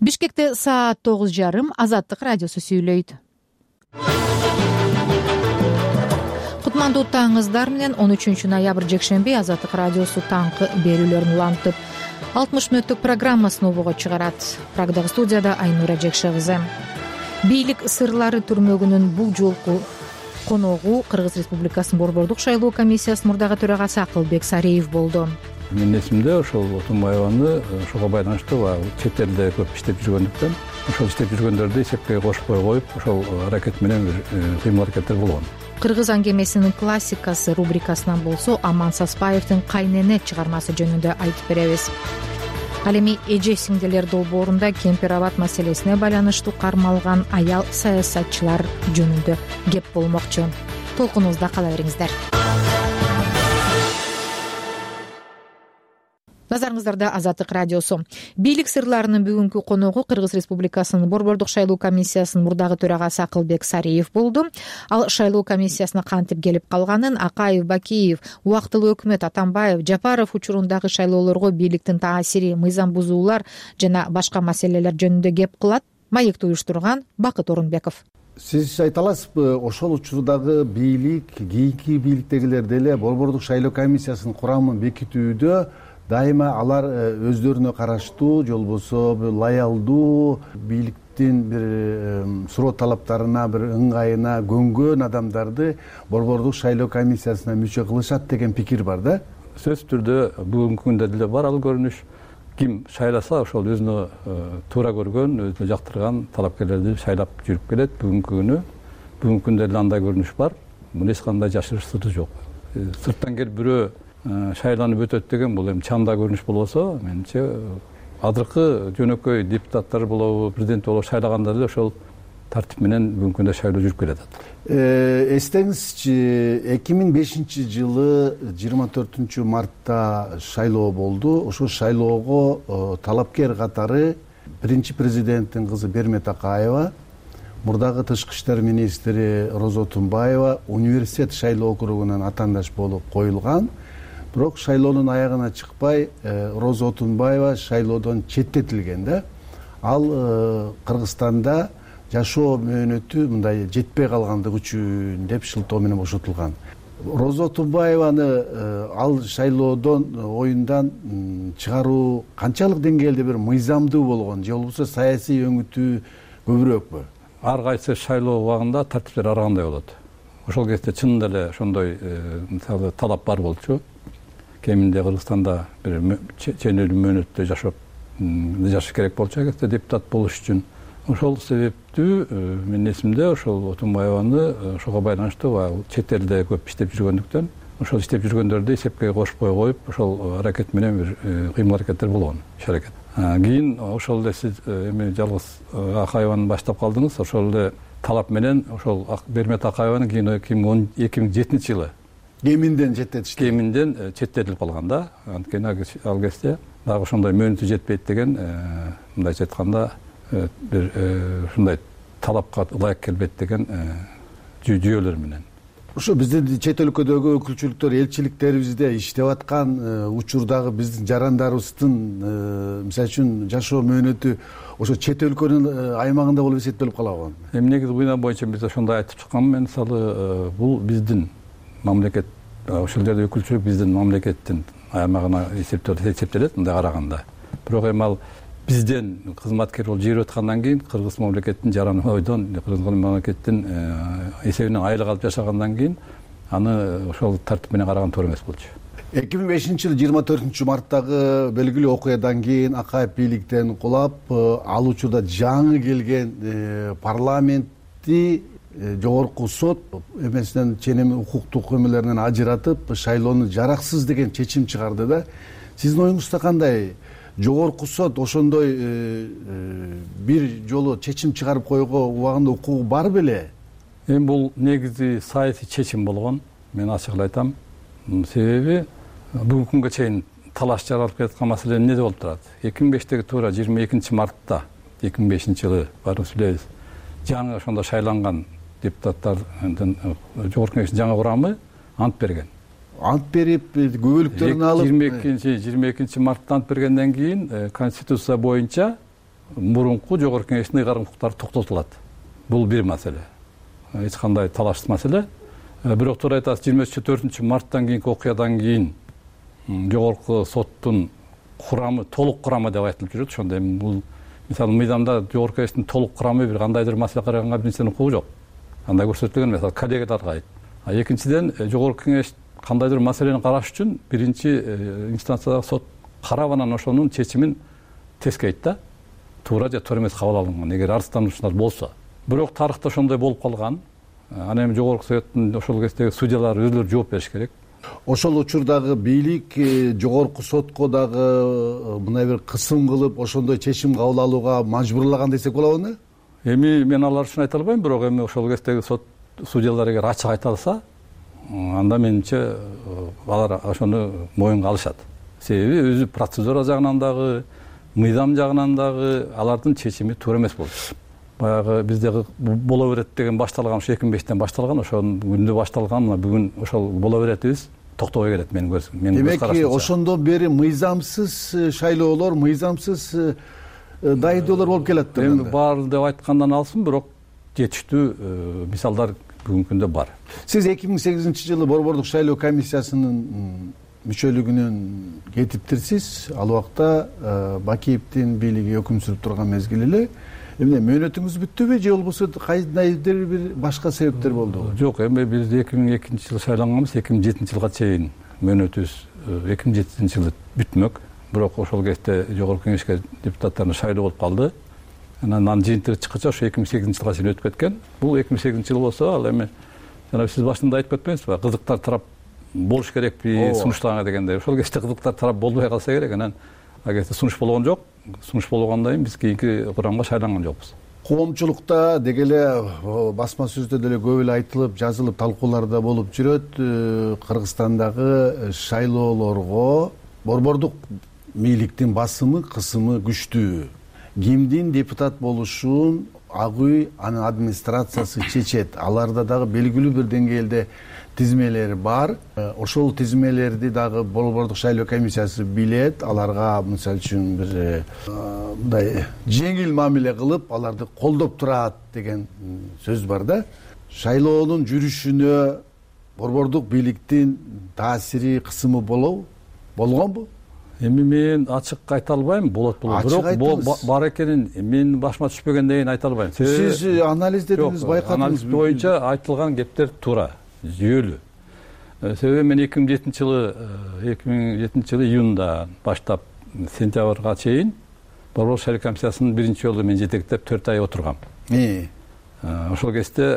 Бишкекте саат 9:30 Азаттык радиосу сүйлөйт. Кутмандуу таңыңыздар менен 13 ноябрь жекшемби Азаттык радиосу таңкы берүүлөрүн улантып 60 мүнөттүк программасын обого чыгарат. Прагдагы студияда Айнура Жекшевизе. Бийлик сырлары түрмөгүнүн бул жолку коногу Кыргыз Республикасынын Борбордук шайлоо комиссиясынын мурдагы төрагасы Акылбек Сариев болду. Менин эсимде ошол Отунбаеваны ошого байланыштуу чет элде көп иштеп жүргөндүктөн ошол иштеп жүргөндөрдү эсепке кошпой коюп ошол аракет менен кыймыл-аракеттер болгон. Кыргыз аңгемесинин классикасы рубрикасынан болсо Аман Саспаевдин Кайнене чыгармасы жөнүндө айтып беребиз. Ал эми эже сиңдилер долбоорунда кемпир абад маселесине байланыштуу кармалган аял саясатчылар жөнүндө кеп болмокчу. Толкунубузда кала бериңиздер. Назарыңыздарда Азаттык радиосу. Бийлик сырларынын бүгүнкү коногу Кыргыз Республикасынын Борбордук шайлоо комиссиясынын мурдагы төрагасы Акылбек Сариев болду. Ал шайлоо комиссиясына кантип келип калганын Акаев, Бакиев, убактылуу өкмөт Атамбаев, Жапаров учурундагы шайлоолорго бийликтин таасири, мыйзам бузуулар жана башка маселелер жөнүндө кеп кылат. Маекти уюштурган Бакыт Орунбеков. Сиз айта аласызбы, ошол учурдагы бийлик, кийинки бийликтегилер деле Борбордук шайлоо комиссиясынын курамын бекитүүдө дайыма алар өздөрүнө караштуу, же болбосо лоялдуу, бийликтин бир суроо талаптарына, бир ыңгайына көнгөн адамдарды Борбордук шайлоо комиссиясына мүчө кылышат деген пикир бар да. Сөзсүз түрдө бүгүнкү күндө деле бар ал көрүнүш. Ким шайласа ошол өзүнө туура көргөн, өзүнө жактырган талапкерлерди шайлап жүрүп келет. Бүгүнкү күндө деле андай көрүнүш бар. Муну эч кандай жашырыш сыры жок. Сырттан келип бирөө шайланып өтөт деген бул эми чанда көрүнүш болбосо, менимче азыркы жөнөкөй депутаттар болобу, президент болобу шайлаганда деле ошол тартип менен бүгүнкү күндө шайлоо жүрүп келатат. Эстеңизчи, 2005-жылы 24 мартта шайлоо болду. Ошол шайлоого талапкер катары биринчи президенттин кызы Бермет Акаева, мурдагы тышкы иштер министри Роза Отунбаева университет шайлоо округунан атаандаш болуп коюлган. Бирок шайлоонун аягына чыкпай Роза Отунбаева шайлоодон четтетилген да. Ал Кыргызстанда жашоо мөөнөтү мындай жетпей калгандыгы үчүн деп шылтоо менен бошотулган. Роза Отунбаеваны ал шайлоодон оюндан чыгаруу канчалык деңгээлде бир мыйзамдуу болгон, же болбосо саясий өңүтү көбүрөөкпү? Ар кайсы шайлоо убагында тартиптер ар кандай болот. Ошол кезде чынында эле ошондой мисалы талап бар болчу. Кеминде Кыргызстанда бир ченелүү мөөнөттө жашаш керек болчу эгерде депутат болуш үчүн. Ошол себептүү менин эсимде ошол Отунбаеваны ошого байланыштуу чет элде көп иштеп жүргөндүктөн ошол иштеп жүргөндөрдү эсепке кошпой коюп, ошол аракет менен бир кыймыл-аракеттер болгон, иш аракет. Кийин ошол эле сиз эми жалгыз Акаеваны баштап калдыңыз. Ошол эле талап менен ошол Бермет Акаеваны кийин 2007-жылы кеминден четтетишти. Кеминден четтетилип калган да. Анткени ал кезде дагы ошондой мөөнөтү жетпейт деген, мындайча айтканда бир ушундай талапка ылайык келбейт деген жүйөлөр менен. Ошо биздин чет өлкөдөгү өкүлчүлүктөр, элчиликтерибизде иштеп аткан учурдагы биздин жарандарыбыздын мисалы үчүн жашоо мөөнөтү ошо чет өлкөнүн аймагында болуп эсептелип калабы? Эми негизи буюна боюнча биз ошондой айтып чыкканмын. Мен мисалы бул биздин мамлекет, ошол жерде өкүлчүлүк биздин мамлекеттин аймагына эсептелет мындай караганда. Бирок эми ал бизден кызматкер болуп жүрүп аткандан кийин Кыргыз мамлекеттин жараны ойдон, Кыргыз мамлекеттин эсебинен айлык алып жашагандан кийин аны ошол тартип менен караган туура эмес болчу. 2005-жылы 24 марттагы белгилүү окуядан кийин Акаев бийликтен кулап, ал учурда жаңы келген парламентти жогорку сот эмесинен ченем укуктук эмелеринен ажыратып, шайлоону жараксыз деген чечим чыгарды да. Сиздин оюңузда кандай? Жогорку сот ошондой бир жолу чечим чыгарып койго убагында укугу бар беле? Эми бул негизи саясий чечим болгон. Мен ачык эле айтам. Себеби бүгүнкү күнгө чейин талаш жаралып келаткан маселе эмне болуп турат? 2005-теги туура 22 мартта 2005-жылы барып билебиз. Жаңы ошондо шайланган депутаттардын жогорку кеңештин жаңы курамы ант берген. Ант берип, көбөлүктөрүн алып 22 мартта ант бергенден кийин Конституция боюнча мурунку жогорку кеңештин ыйгарым укуктары токтотулат. Бул бир маселе. Эч кандай талашсыз маселе. Бирок туура айтасыз, 24 марттан кийинки окуядан кийин жогорку соттун курамы, толук курамы деп айтылып жүрөт. Ошондо эми бул мисалы мыйзамда жогорку кеңештин толук курамы бир кандайдыр маселе караганга бир нерсенин укугу жок. Андай көрсөтүлгөн эмес, коллегияларга айт. Экинчиден, жогорку кеңеш кандайдыр маселени караш үчүн биринчи инстанциядагы сот карап анан ошонун чечимин тескейт да. Туура же туура эмес кабыл алынган, эгер арыздануучулар болсо. Бирок тарыхта ошондой болуп калган. Анан эми жогорку советтин ошол кездеги судьялары өзүлөрү жооп бериш керек. Ошол учурдагы бийлик жогорку сотко дагы мындай бир кысым кылып, ошондой чечим кабыл алууга мажбурлаган десек болобу? Эми мен алар үчүн айта албайм, бирок эми ошол кездеги сот судьялар эгер ачык айта алса, анда менимче алар ошону моюнга алышат. Себеби өзү процедура жагынан дагы, мыйзам жагынан дагы алардын чечими туура эмес болду. Баягы биздеги боло берет деген башталган, ошо 2005-тен башталган, ошонун күндө башталган, бүгүн ошол боло беретибиз токтобой келет менин көрүшүм. Демек, ошондон бери мыйзамсыз шайлоолор, мыйзамсыз дайындоолор болуп келет. Эми бар деп айткандан алсын, бирок жетиштүү мисалдар бүгүнкү күндө бар. Сиз 2008-жылы Борбордук шайлоо комиссиясынын мүчөлүгүнөн кетиптирсиз. Ал убакта Бакиевдин бийлиги өкүм сүрүп турган мезгил эле. Эмне мөөнөтүңүз бүттүбү же болбосо кайдыр бир башка себептер болду? Жок, эми биз 2002-жылы шайланганбыз, 2007-жылга чейин мөөнөтүбүз 2007-жылы бүтмөк. Бирок ошол кезде жогорку кеңешке депутаттарын шайлоо болуп калды. Анан жыйынтыгы чыккыча ошо 2008-жылга чейин өтүп кеткен. Бул 2008-жыл болсо, ал эми жана сиз башында айтып кетпеңизби, кызыктар тарап болуш керекпи сунуштарга дегенде. Ошол кезде кызыктар тарап болбой калса керек. Анан агерде сунуш болгон жок. Сунуш болгондон кийин биз кийинки курамга шайланган жокпуз. Коомчулукта деги эле басма сөздө деле көп эле айтылып, жазылып, талкууларда болуп жүрөт. Кыргызстандагы шайлоолорго борбордук бийликтин басымы, кысымы күчтүү. Кимдин депутат болушун Ак үй анын администрациясы чечет. Аларда дагы белгилүү бир деңгээлде тизмелер бар. Ошол тизмелерди дагы Борбордук шайлоо комиссиясы билет. Аларга мисалы үчүн бир мындай жеңил мамиле кылып, аларды колдоп турат деген сөз бар да. Шайлоонун жүрүшүнө борбордук бийликтин таасири, кысымы болгонбу? Эми мен ачык айта албайм, болот бирок бар экенин мен башыма түшпөгөндөн кийин айта албайм. Сиз анализдедиңиз, байкадыңыз. Анализ боюнча айтылган кептер туура, жүйөлүү. Себеби мен 2007 жылы июнда баштап сентябрга чейин Борбордук шайлоо комиссиясынын биринчи жолу мен жетектеп 4 ай отургам. Ошол кезде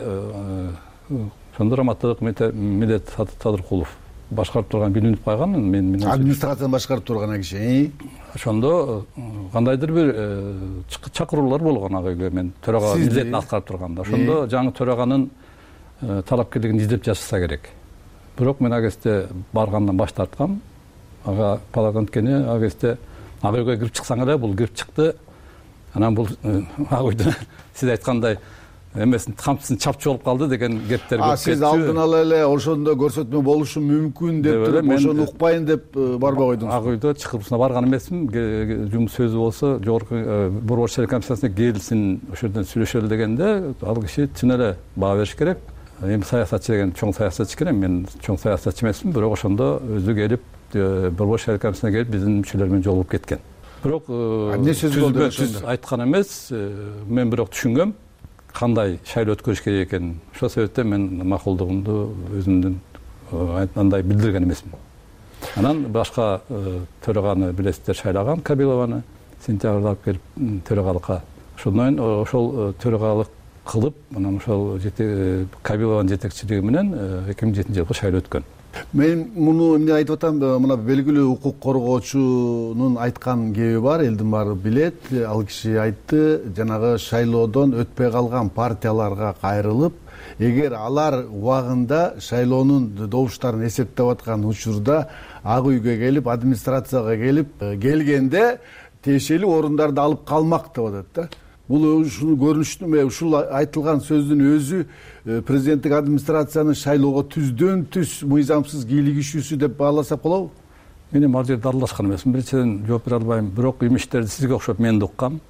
ошондо Раматов Медет Садыркулов башкарып турган билинип калган. Мен администрацияны башкарып турган киши. Ошондо кандайдыр бир чакыруулар болгон ага үйгө, мен төрага милдетин аткарып турганда. Ошондо жаңы төраганын талапкерлигин издеп жатса керек. Бирок мен ага кезде баргандан баш тарткам. Ага палаганткени ага кезде ага үйгө кирип чыксаң эле, бул кирип чыкты. Анан бул ага үйдө сиз айткандай эмесин камчысын чапчы болуп калды деген кептер көп кетти. Сиз алдын ала эле ошондо көрсөтмө болушу мүмкүн деп туруп, ошону укпайын деп барбай койдуңуз. Ак үйдө чыгырыбына барган эмесмин. Жумуш сөзү болсо, жогорку Борбор шайлоо комиссиясына келсин, ошол жерден сүйлөшөлү дегенде, ал киши чын эле баа бериш керек. Эми саясатчы деген чоң саясатчы экен, мен чоң саясатчы эмесмин, бирок ошондо өзү келип, Борбор шайлоо комиссиясына келип биздин мүчөлөр менен жолугуп кеткен. Бирок эмне сөз болду ошондо? Айткан эмес, мен бирок түшүнгөм кандай шайлоо өткөрүш керек экенин. Ошол себептен мен макулдугумду өзүмдүн андай билдирген эмесмин. Анан башка төраганы билесиздер, шайлаган Кабилованы сентябрда алып келип төрагалыкка. Ошондон ошол төрагалык кылып, анан ошол Кабилованын жетекчилиги менен 2007-жылкы шайлоо өткөн. Мен муну эмне айтып атам, мына белгилүү укук коргоочунун айткан кеби бар, элдин баары билет. Ал киши айтты, жанагы шайлоодон өтпөй калган партияларга кайрылып, эгер алар убагында шайлоонун добуштарын эсептеп аткан учурда Ак үйгө келип, администрацияга келгенде тиешелүү орундарды алып калмак деп атат да. Бул ушул көрүнүштү, ушул айтылган сөздүн өзү президенттик администрациянын шайлоого түздөн-түз мыйзамсыз кийлигишүүсү деп бааласак болобу? Мен ал жерде аралашкан эмесмин. Биринчиден жооп бере албайм. Бирок имиштерди сизге окшоп мен да уккам.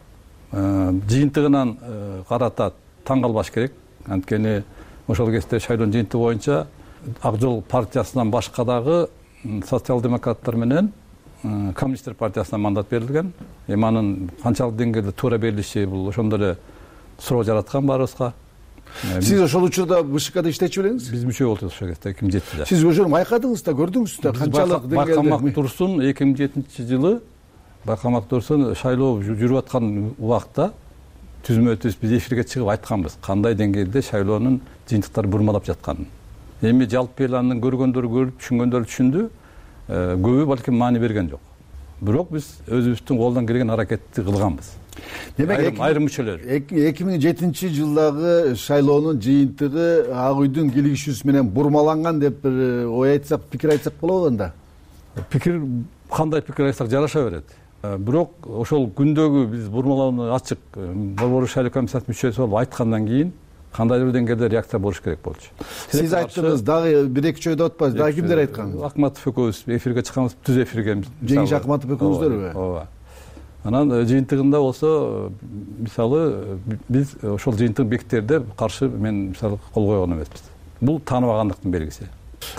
жыйынтыгынан карата таң калбаш керек. Анткени ошол кезде шайлоонун жыйынтыгы боюнча Ак Жол партиясынан башка дагы социал-демократтар менен коммунисттер партиясына мандат берилген. Анын канчалык деңгээлде туура берилиши бул ошондо эле суроо жараткан баарыбызга. Сиз ошол учурда БШКда иштечү белеңиз? Биз мүчө болдук ошол кезде 2007-де. Сиз ошону байкадыңыз да, көрдүңүз да канчалык деңгээлде? Байкамак Турсун 2007-жылы Байкамак Турсун шайлоо жүрүп аткан убакта түзмө-түз биз эфирге чыгып айтканбыз кандай деңгээлде шайлоонун жыйынтыктары бурмалап жатканын. Эми жалпы эл анын көргөндөрү көрүп, түшүнгөндөрү түшүндү. Көбү балким маани берген жок. Бирок биз өзүбүздүн колдон келген аракетти кылганбыз. Демек айрым мүчөлөр 2007-жылдагы шайлоонун жыйынтыгы Ак үйдүн киргизүүсү менен бурмаланган деп бир ой айтсак, пикир айтсак болобу анда? Пикир кандай пикир айтсак жараша берет. Бирок ошол күндөгү биз бурмалоону ачык Борбордук шайлоо комиссиясынын мүчөсү болуп айткандан кийин кандайдыр бир деңгээлде реакция болуш керек болчу. Сиз айттыңыз, дагы бир-эки жойдо атпайсыз. Дагы кимдер айткан? Акматов экөөбүз эфирге чыкканбыз, түз эфирге. Жеңиш Акматов экөөңүздөрбү? Ооба. Анан жыйынтыгында болсо, мисалы, биз ошол жыйынтык бекиттерде каршы мен мисалы кол койгон эмеспиз. Бул тааныбагандыктын белгиси.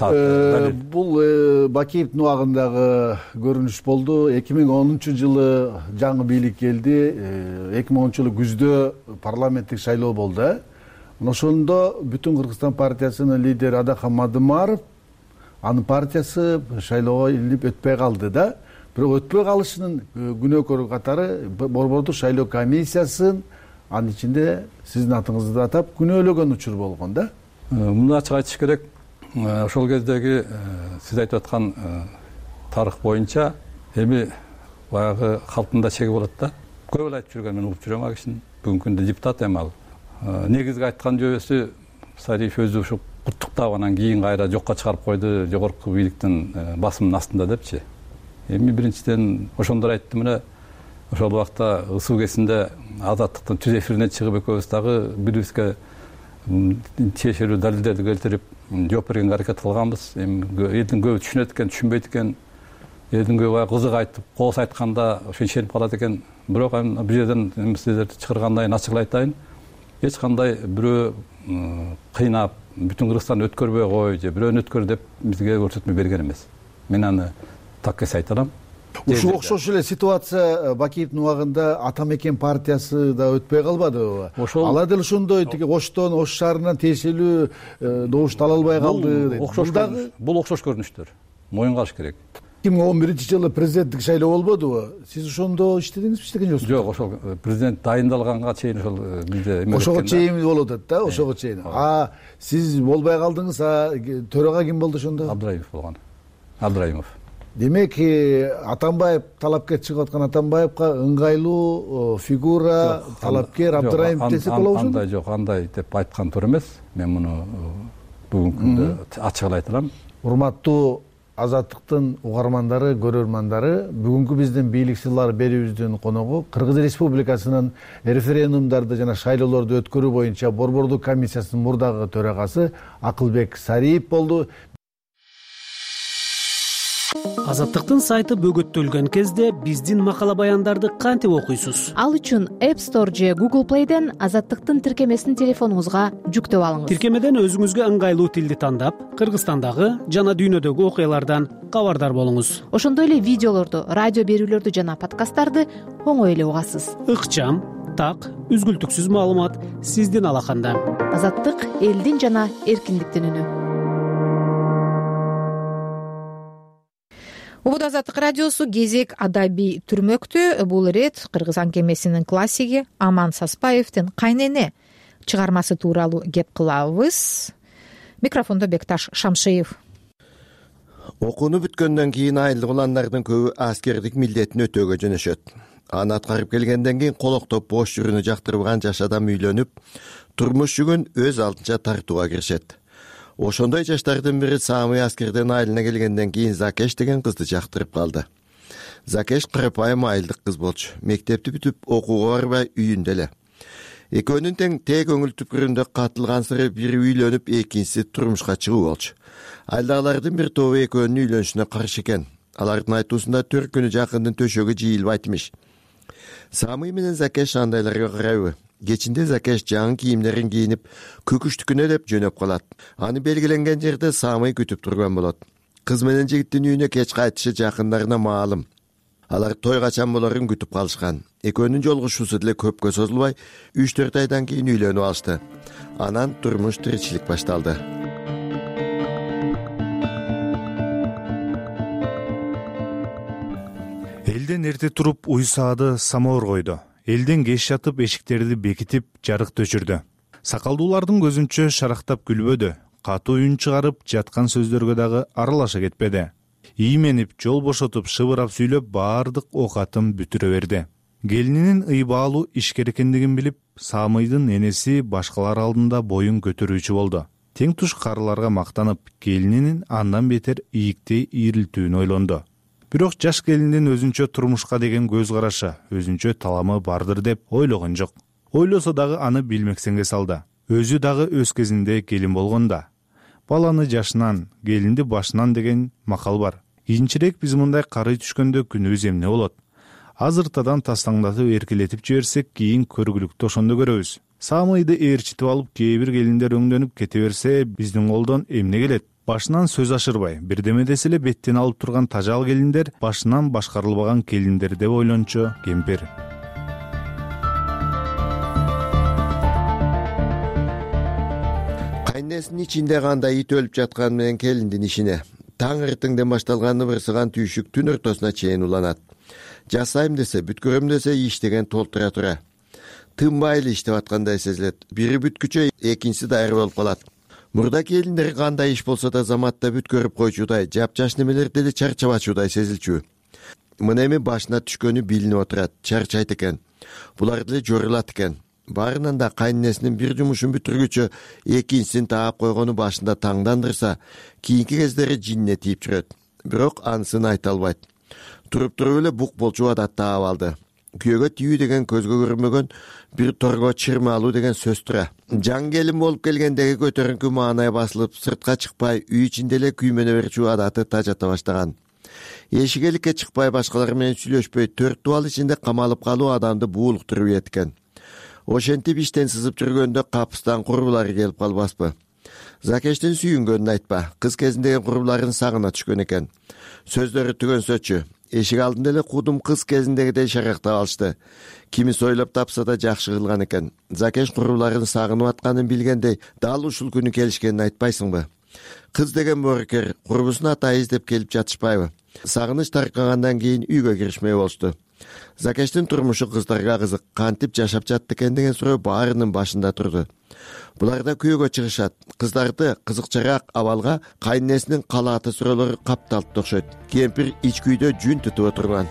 Бул Бакиевдин убагындагы көрүнүш болду. 2010-жылы жаңы бийлик келди. 2010-жылы күздө парламенттик шайлоо болду. Ошондо бүтүн Кыргызстан партиясынын лидери Адахан Мадымаров анын партиясы шайлоого илинип өтпөй калды да. Бирок өтпөй калышынын күнөөкөрү катары Борбордук шайлоо комиссиясын анын ичинде сиздин атыңызды атап күнөөлөгөн учур болгон да. Муну ачык айтыш керек. Ошол кездеги сиз айтып аткан тарых боюнча эми баягы калпында чеги болот да. Көп эле айтып жүргөн, мен угуп жүрөм ал кишини. Бүгүнкү күндө депутат эми ал. Негизги айткан жөбөсү Сариев өзү ушу куттуктап анан кийин кайра жокко чыгарып койду, жогорку бийликтин басымынын астында депчи. Эми биринчиден ошондор айтты, мына ошол убакта ысуу кезинде Азаттыктын түз эфирине чыгып экөөбүз дагы бирибизге тиешелүү далилдерди келтирип жооп бергенге аракет кылганбыз. Эми элдин көбү түшүнөт экен, түшүнбөйт экен. Элдин көбү кызык айтып, коос айтканда ошентип калат экен. Бирок бул жерден сиздерди чыгаргандан ачык айтайын. Эч кандай бирөө кыйнап, бүтүн Кыргызстанды өткөрбөй кой же бирөөнү өткөр деп бизге көрсөтмө берген эмес. Мен аны так эс айта алам. Ушул окшош эле ситуация Бакиевдин убагында Атамекен партиясы да өтпөй калбадыбы? Ала дел ошондой тиги Оштон, Ош шаарынан тиешелүү добушту ала албай калды. Бул окшош көрүнүштөр. Моюнга алыш керек. 2011-жылы президенттик шайлоо болбодубу? Сиз ошондо иштедиңизби, иштеген жоксузбу? Жок, ошол президент дайындалганга чейин ошол бизде эме ошого чейин болот да, ошого чейин. Сиз болбой калдыңыз, төрага ким болду ошондо? Абдыраимов болгон. Абдыраимов. Демек, Атамбаев талапкер чыгып аткан Атамбаевка ыңгайлуу фигура, талапкер Абдыраимов десек болобу ошондо? Андай жок, андай деп айткан туура эмес. Мен муну бүгүнкү күндө ачык эле айта алам. Урматтуу Азаттыктын угармандары, көрөрмандары, бүгүнкү биздин бийлик сырлары берүүбүздүн коногу Кыргыз Республикасынын референдумдарды жана шайлоолорду өткөрүү боюнча Борбордук комиссиясынын мурдагы төрагасы Акылбек Сариев болду. Азаттыктын сайты бөгөттөлгөн кезде биздин макала баяндарды кантип окуйсуз? Ал үчүн App Store же Google Play'ден Азаттыктын тиркемесин телефонуңузга жүктөп алыңыз. Тиркемеден өзүңүзгө ыңгайлуу тилди тандап, Кыргызстандагы жана дүйнөдөгү окуялардан кабардар болуңуз. Ошондой эле видеолорду, радио берүүлөрдү жана подкасттарды оңой эле угасыз. Ыкчам, так, үзгүлтүксүз маалымат сиздин алаканда. Азаттык элдин жана эркиндиктин үнү. Убуд Азаттык радиосу кезек адабий түрмөктө. Бул ирет Кыргыз аңкемесинин классиги Аман Саспаевдин Кайнене чыгармасы тууралуу кеп кылабыз. Микрофондо Бекташ Шамшиев. Окууну бүткөндөн кийин айылдык уландардын көбү аскердик милдетин өтөөгө жөнөшөт. Аны аткарып келгенден кийин колоктоп бош жүрүүнү жактырбаган жаш адам үйлөнүп, турмуш жүгүн өз алдынча тартууга киришет. Ошондой жаштардын бири Самый аскерден айылына келгенден кийин Закеш деген кызды жактырып калды. Закеш карапайым айылдык кыз болчу. Мектепти бүтүп окууга барбай үйүндө эле. Экөөнүн тең көңүл түпкүрүндө катылгансыры бири үйлөнүп, экинчиси турмушка чыгуу болчу. Айылдагылардын бир тобу экөөнүн үйлөнүшүнө каршы экен. Алардын айтуусунда 4 күнү жакындын төшөгү жыйылбайт имиш. Самый менен Закеш андайларга карайбы. Кечинде Закеш жаңы кийимдерин кийинип, көкүштүкүнө деп жөнөп калат. Аны белгиленген жерде Самый күтүп турган болот. Кыз менен жигиттин үйүнө кеч кайтышы жакындарына маалым. Алар той качан болорун күтүп калышкан. Экөөнүн жолугушуусу деле көпкө созулбай, 3-4 айдан кийин үйлөнүп алышты. Анан турмуш тиричилик башталды. Элден эрте туруп уй саады самовар койду. Элден кеч жатып эшиктерди бекитип жарык өчүрдү. Сакалдуулардын көзүнчө шарактап күлбөдү. Катуу үн чыгарып жаткан сөздөргө дагы аралаша кетпеди. Ийменип, жол бошотуп, шыбырап сүйлөп, баардык оокатын бүтүрө берди. Келининин ыйбаалуу ишкер экендигин билип, Самыйдын энеси башкалар алдында боюн көтөрүүчү болду. Тең туш карыларга мактанып, келининин андан бетер ийиктей ийрилтүүнү ойлонду. Бирок жаш келиндин өзүнчө турмушка деген көз карашы, өзүнчө таламы бардыр деп ойлогон жок. Ойлосо дагы аны билмексенге салды. Өзү дагы өз кезинде келин болгонда. Баланы жашынан, келинди башынан деген макал бар. Кийинчерээк биз мындай карый түшкөндө күнүбүз эмне болот? Азыртадан тастаңдатып эркелетип жиберсек, кийин көргүлүктү ошондо көрөбүз. Самыйды ээрчитип алып, кээ бир келиндер өңдөнүп кете берсе, биздин колдон эмне келет? Башынан сөз ашырбай, бирдеме десе эле беттен алып турган тажал келиндер, башынан башкарылбаган келиндер деп ойлончу кемпир. Кайнесинин ичинде кандай ит өлүп жаткан менен келиндин ишине. Таң эртеңден башталган ыбырсыган түйшүк түн ортосуна чейин уланат. Жасайм десе, бүткөрөм десе иштеген толтура тура. Тынбай эле иштеп аткандай сезилет. Бири бүткүчө, экинчиси даяр болуп калат. Мурда келиндер кандай иш болсо да заматта бүткөрүп койчудай, жапжаш немелерди деле чарчабачудай сезилчү. Мына эми башына түшкөнү билинип отурат, чарчайт экен. Булар деле жорулат экен. Баарынан да кайнесинин бир жумушун бүтүргүчө экинчисин таап койгону башында таңдандырса, кийинки кездери жинне тийип жүрөт. Бирок анысын айта албайт. Туруп эле бук болчу адат таап алды. Күйөөгө тийүү деген көзгө көрүнмөгөн, бир торго чырмалуу деген сөз тура. Жаң келин болуп келгендеги көтөрүнкү маанай басылып, сыртка чыкпай, үй ичинде эле күймөнө берчү адаты тажата баштаган. Эшигеликке чыкпай, башкалар менен сүйлөшпөй, 4 дубал ичинде камалып калуу адамды буулуктуруп эткен. Ошентип иштен сызып жүргөндө капыстан курбулары келип калбаспы. Закештин сүйүнгөнүн айтпа, кыз кезиндеги курбуларын сагына түшкөн экен. Сөздөрү түгөнсөчү, эшик алдында эле кудум кыз кезиндегидей шарактап алышты. Кимис ойлоп тапса да жакшы кылган экен. Закеш курбуларын сагынып атканын билгендей, дал ушул күнү келишкенин айтпайсыңбы? Кыз деген боорукер, курбусун атайы издеп келип жатышпайбы? Сагыныч таркагандан кийин үйгө киришмей болушту. Закештин турмушу кыздарга кызык, кантип жашап жатты экен деген суроо баарынын башында турду. Булар да күйөөгө чыгышат. Кыздарды кызыкчыраак абалга кайнесинин калааты суроолору капталып окшойт. Кемпир ич күйдө жүн тутуп отурган.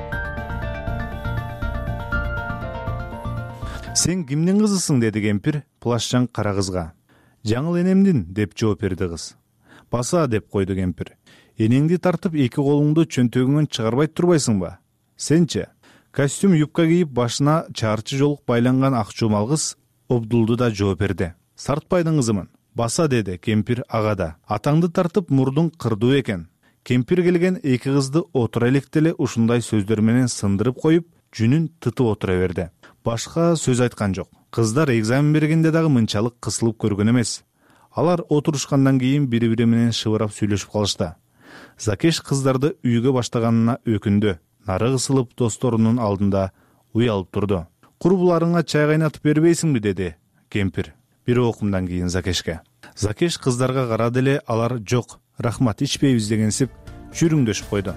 Сен кимдин кызысың, деди кемпир плашчан кара кызга. Жаңыл энемдин, деп жооп берди кыз. Баса, деп койду кемпир. Энеңди тартып эки колуңду чөнтөгүңөн чыгарбай турбайсыңбы? Сенче? Костюм юбка кийип, башына чаарчы жолук байланган ак чумал кыз Обдулду да жооп берди. Сартпайдын кызымын. Баса, деди кемпир ага да. Атаңды тартып мурдуң кырдуу экен. Кемпир келген эки кызды отура электеле ушундай сөздөр менен сындырып коюп, жүнүн тытып отура берди. Башка сөз айткан жок. Кыздар экзамен бергенде дагы мынчалык кысылып көргөн эмес. Алар отурушкандан кийин бири-бири менен шыбырап сүйлөшүп калышты. Закеш кыздарды үйгө баштаганына өкүндү. Нары кысылып досторунун алдында уялып турду. Курбуларыңа чай кайнатып бербейсиңби, деди кемпир бир окумдан кийин Закешке. Закеш кыздарга карады эле, алар жок, рахмат, ичпейбиз дегенсип жүрүңдөшүп койду.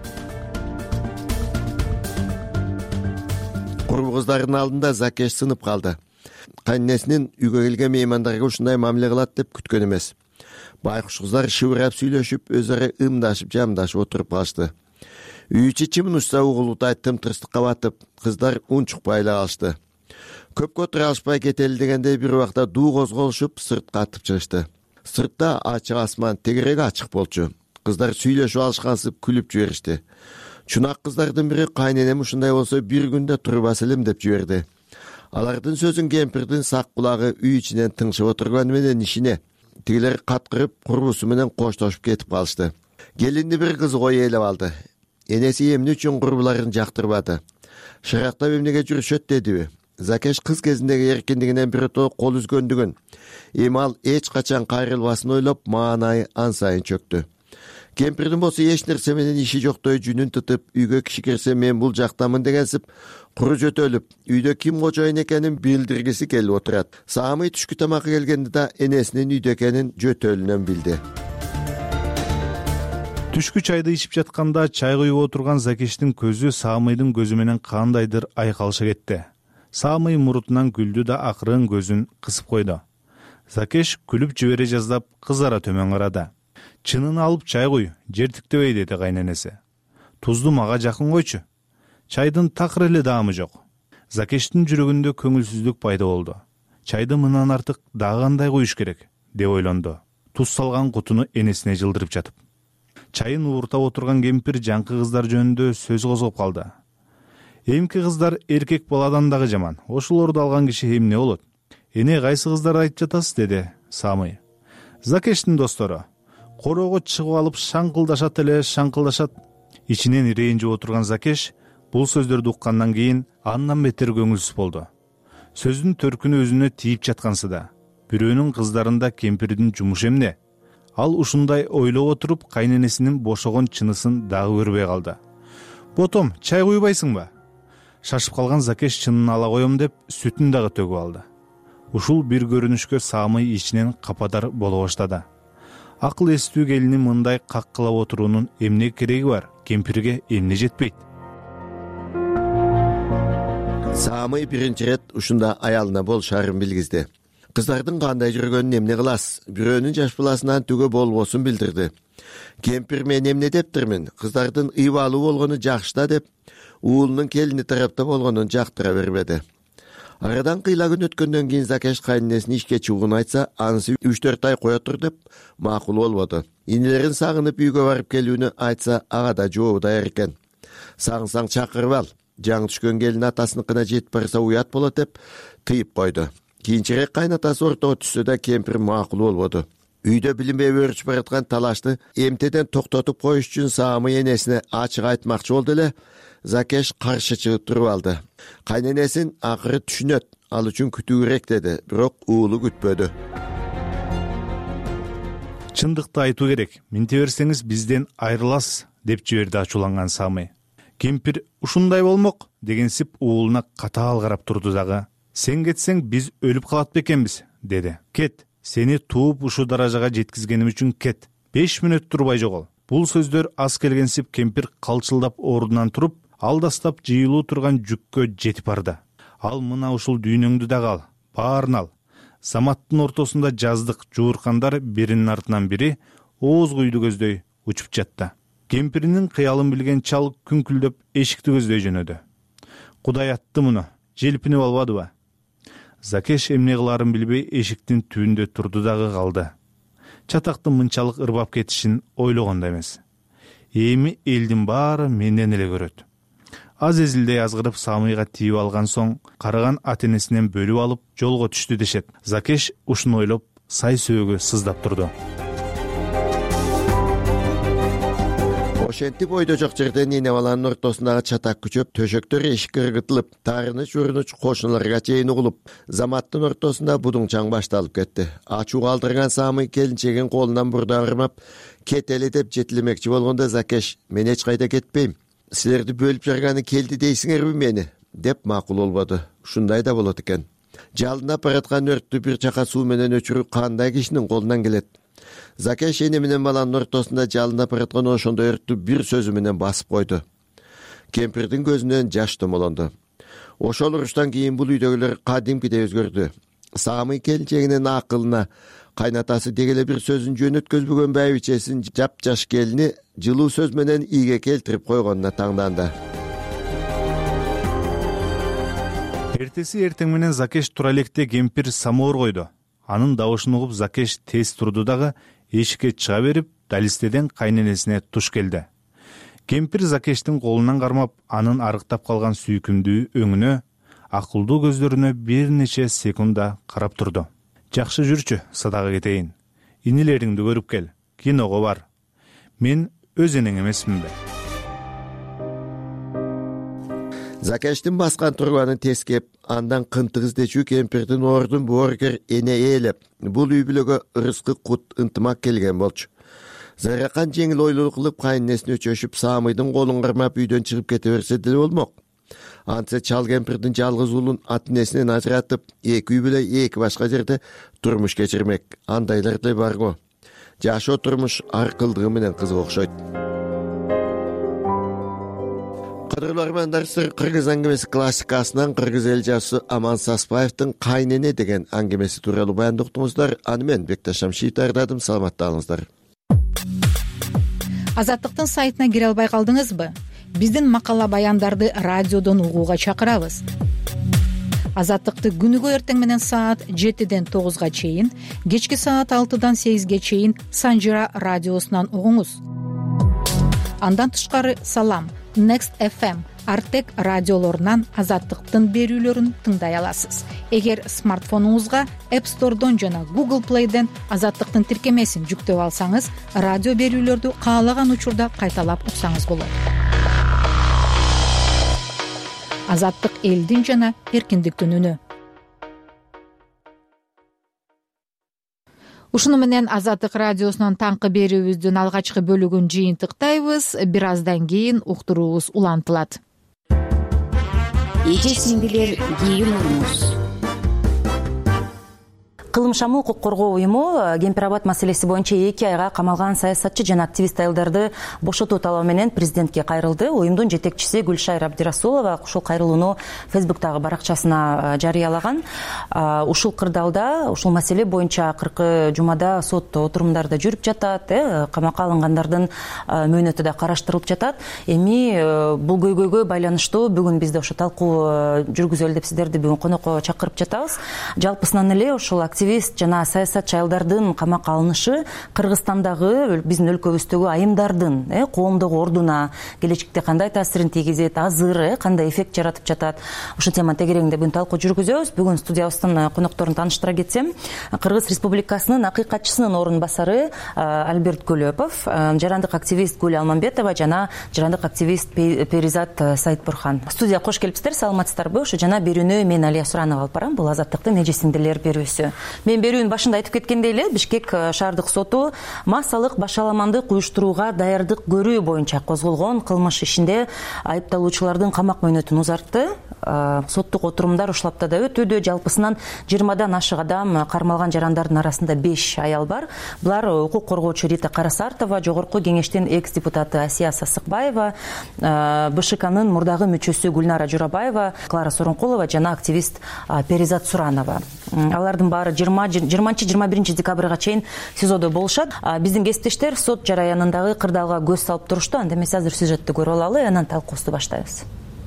Курбу кыздардын алдында Закеш сынып калды. Кайнесинин үйгө келген меймандарга ушундай мамиле кылат деп күткөн эмес. Байкуш кыздар шыбырап сүйлөшүп, өзара ымдашып, жамдашып отуруп калышты. Үй ичи чымын учса угулутай тымтырстыкка батып, кыздар унчукпай эле калышты. Көпкө отура алышпай кетели дегенде бир убакта дуу козголушуп, сыртка атып чыгышты. Сыртта ачык асман, тегереги ачык болчу. Кыздар сүйлөшүп алышкансып күлүп жиберишти. Чунак кыздардын бири кайненем ушундай болсо бир күндө турбас элем деп жиберди. Алардын сөзүн кемпирдин сак кулагы үй ичинен тыңшып отурганы менен ишине. Тигилер каткырып, курбусу менен коштошуп кетип калышты. Келинди бир кыз ой ээлеп алды. Энеси эмне үчүн курбуларын жактырбады? Шырактап эмнеге жүрүшөт дедиби? Закеш кыз кезиндеги эркиндигинен биротоло кол үзгөндүгүн, эми ал эч качан кайрылбасын ойлоп, маанайы ан сайын чөктү. Кемпирдин болсо эч нерсе менен иши жоктой жүнүн тытып, үйгө киши кирсе мен бул жактамын дегенсип, куру жөтөлүп, үйдө ким кожоюн экенин билдиргиси келип отурат. Саамый түшкү тамакка келгенде да энесинин үйдө экенин жөтөлүнөн билди. Түшкү чайды ичип жатканда чай куюп отурган Закештин көзү Саамыйдын көзү менен кандайдыр айкалыша кетти. Саамый мурутунан күлдү да акырын көзүн кысып койду. Закеш күлүп жибере жаздап кызара төмөн карады. Чынын алып чай куй, жертиктебей деди кайненеси. Тузду мага жакын койчу. Чайдын такыр эле даамы жок. Закештин жүрөгүндө көңүлсүздүк пайда болду. Чайды мындан артык дагы кандай куюш керек деп ойлонду. Туз салган кутуну энесине жылдырып жатып. Чайын ууртап отурган кемпир жаңкы кыздар жөнүндө сөз козгоп калды. Эмки кыздар эркек баладан дагы жаман. Ошолорду алган киши эмне болот? Эне кайсы кыздарды айтып жатасыз деди Саамый. Закештин достору. Короого чыгып алып шаңкылдашат эле, шаңкылдашат. Ичинен ренжип отурган Закеш бул сөздөрдү уккандан кийин андан бетер көңүлсүз болду. Сөздүн төркүнү өзүнө тийип жаткансыда. Бирөөнүн кыздарында кемпирдин жумушу эмне? Ал ушундай ойлоп отуруп кайненесинин бошогон чынысын дагы көрбөй калды. Ботом, чай куйбайсыңбы? Шашып калган Закеш чынын ала коем деп сүтүн дагы төгүп алды. Ушул бир көрүнүшкө Саамый ичинен кападар боло баштады. Акыл эстүү келини мындай каккылап отуруунун эмне кереги бар? Кемпирге эмне жетпейт? Саамый биринчи ирет ушунда аялына болушарын билгизди. Кыздардын кандай жүргөнүн эмне кыласыз? Бирөөнүн жаш баласынан түгө болбосун билдирди. Кемпир мен эмне дептирмин? Кыздардын ыйбалуу болгону жакшы да деп, уулунун келини тарапта болгонун жактыра бербеди. Арадан кыйла күн өткөндөн кийин Закеш кайненесине ишке чыгууну айтса, анысы 3-4 ай кое тур деп макул болбоду. Инелерин сагынып үйгө барып келүүнү айтса, ага да жообу даяр экен. Сагынсаң чакырып ал. Жаңы түшкөн келин атасыныкына жетип барса уят болот деп тыйып койду. Кийинчерээк кайнатасы ортого түшсө да кемпир макул болбоду. Үйдө билинбей өрчүп бараткан талашты эмтеден токтотуп коюш үчүн Саамый энесине ачык айтмакчы болду эле, Закеш каршы чыгып туруп алды. Кайненесин акыры түшүнөт, ал үчүн күтүү керек деди, бирок уулу күтпөдү. Чындыкты айтуу керек. Минте берсеңиз бизден айрыласыз деп жиберди ачууланган Саамый. Кемпир ушундай болмок дегенсип уулуна катаал карап турду дагы. Сен кетсең биз өлүп калат бекенбиз деди. Кет, сени тууп ушу даражага жеткизгеним үчүн кет. 5 мүнөт турбай жогол. Бул сөздөр аз келгенсип кемпир калчылдап ордунан туруп, алдастап жыйылуу турган жүккө жетип барды. Ал мына ушул дүйнөңдү дагы ал, баарын ал. Заматтын ортосунда жаздык жууркандар биринин артынан бири ооз куйду көздөй учуп жатты. Кемпиринин кыялын билген чал күңкүлдөп эшикти көздөй жөнөдү. Кудай атты муну, желпинип албадыбы? Закеш эмне кыларын билбей эшиктин түбүндө турду дагы калды. Чатактын мынчалык ырбап кетишин ойлогон да эмес. Эми элдин баары менден эле көрөт. Аз эзилдей азгырып Саамыйга тийип алган соң караган ата-энесинен бөлүп алып жолго түштү дешет. Закеш ушуну ойлоп сай сөөгө сыздап турду. Ошентип ойдо жок жерден эне баланын ортосундагы чатак күчөп, төшөктөр эшикке ыргытылып, таарыныч кошуналарга чейин угулуп, заматтын ортосунда будуңчаң башталып кетти. Ачуу калтырган Саамый келинчегин колунан бурда ырмап, кетели деп жетилемекчи болгондо Закеш, мен эч кайда кетпейм. Силерди бөлүп жарганы келди дейсиңерби мени? Деп макул болбоду. Ушундай да болот экен. Жалындап бараткан өрттү бир чака суу менен өчүрүү кандай кишинин колунан келет? Закеш эне менен баланын ортосунда жалындап бараткан ошондой өрттү бир сөзү менен басып койду. Кемпирдин көзүнөн жаш томолонду. Ошол уруштан кийин бул үйдөгүлөр кадимкидей өзгөрдү. Саамый келинчегинин акылына кайнатасы дегеле бир сөзүн жөнөткөзбөгөн байбичесин жапжаш келини жылуу сөз менен ийге келтирип койгонуна таңданды. Эртеси эртең менен Закеш тура электе кемпир самоор койду. Анын дабышын угуп Закеш тез турду дагы эшикке чыга берип, далистеден кайненесине туш келди. Кемпир Закештин колунан кармап, анын арыктап калган сүйкүмдүү өңүнө, акылдуу көздөрүнө бир нече секунда карап турду. Жакшы жүрчү, садага кетейин. Инилериңди көрүп кел, киного бар. Мен өз энең эмесминби? Закештин баскан турганын тескеп, андан кынтык издечүү кемпирдин ордун бооргер эне ээлеп, бул үй бүлөгө ырыскы кут ынтымак келген болчу. Заракан жеңил ойлуу кылып кайнесине өчөшүп, Самыйдын колун кармап үйдөн чыгып кете берсе деле болмок. Антсе чал кемпирдин жалгыз уулун ата-энесинен ажыратып, эки үй бүлө эки башка жерде турмуш кечирмек. Андайлар деле бар го. Жашоо турмуш аркылдыгы менен кызык окшойт. Кадырлармандар, Кыргыз аңгемеси классикасынан кыргыз эл жазуусу Аман Саспаевдин Кайнене деген аңгемеси тууралуу баяндоктуңуздар. Аны мен Бекташ Шамшиев даярдадым. Саламатталыңыздар. Азаттыктын сайтына кире албай калдыңызбы? Биздин макала баяндарды радиодон угууга чакырабыз. Азаттыкты күнүгө эртең менен саат 7-ден 9-га чейин, кечки саат 6-дан 8-ге чейин Санжира радиосунан угуңуз. Андан тышкары Салам, Next FM, Артек радиолорунан Азаттыктын берүүлөрүн тыңдай аласыз. Эгер смартфонуңузга App Store'дон жана Google Play'ден Азаттыктын тиркемесин жүктөп алсаңыз, радио берүүлөрдү каалаган учурда кайталап уксаңыз болот. Азаттык элдин жана эркиндиктин үнү. Ушуну менен Азаттык радиосунун таңкы берүүбүздүн алгачкы бөлүгүн жыйынтыктайбыз. Бир аздан кийин уктуруубуз улантылат. Эже сиңдилер, кийин урмуз. Кылым шамы укук коргоо уюму Кемпир-Абад маселеси боюнча 2 айга камалган саясатчы жана активист айылдарды бошотуу талабы менен президентке кайрылды. Уюмдун жетекчиси Гүлшайыр Абдирасулова ушул кайрылууну Фейсбуктагы баракчасына жарыялаган. Ушул кырдаалда ушул маселе боюнча акыркы жумада сот отурумдарда жүрүп жатат, камакка алынгандардын мөөнөтү да караштырылып жатат. Эми бул көйгөйгө байланыштуу бүгүн бизде ошо талкуу жүргүзөлү деп сиздерди бүгүн конокко чакырып жатабыз. Жалпысынан эле ушул активист жана саясатчы айылдардын камакка алынышы Кыргызстандагы биздин өлкөбүздөгү айымдардын коомдогу ордуна келечекте кандай таасирин тийгизет, азыр кандай эффект жаратып жатат. Ушул тема тегерегинде бүгүн талкуу жүргүзөбүз. Бүгүн студиябыздын конокторун тааныштыра кетсем, Кыргыз Республикасынын акыйкатчысынын орун басары Альберт Көлөпов, жарандык активист Гүл Алмамбетова жана жарандык активист Перизат Сайтбурхан. Студияга кош келипсиздер, саламатсыздарбы? Ошо жана берүүнү мен Алия Суранова алып барам. Бул Азаттыктын эже сиңдилер берүүсү. Мен берүүнүн башында айтып кеткендей эле, Бишкек шаардык соту массалык башаламандык уюштурууга даярдык көрүү боюнча козголгон кылмыш ишинде айыпталуучулардын камак мөөнөтүн узартты. Соттук отурумдар ушул аптада өтүүдө. Жалпысынан 20дан ашык адам кармалган жарандардын арасында 5 аял бар. Булар укук коргоочу Рита Карасартова, жогорку кеңештин экс-депутаты Асия Сасыкбаева, БШКнын мурдагы мүчөсү Гүлнара Журабаева, Клара Сооронкулова жана активист Перизат Суранова. Алардын баары 20-21 декабрга чейин СИЗОдо болушат. Биздин кесиптештер сот жараянындагы кырдаалга көз салып турушту. Анда эмесе азыр сюжетти көрүп алалы, анан талкуубузду баштайбыз.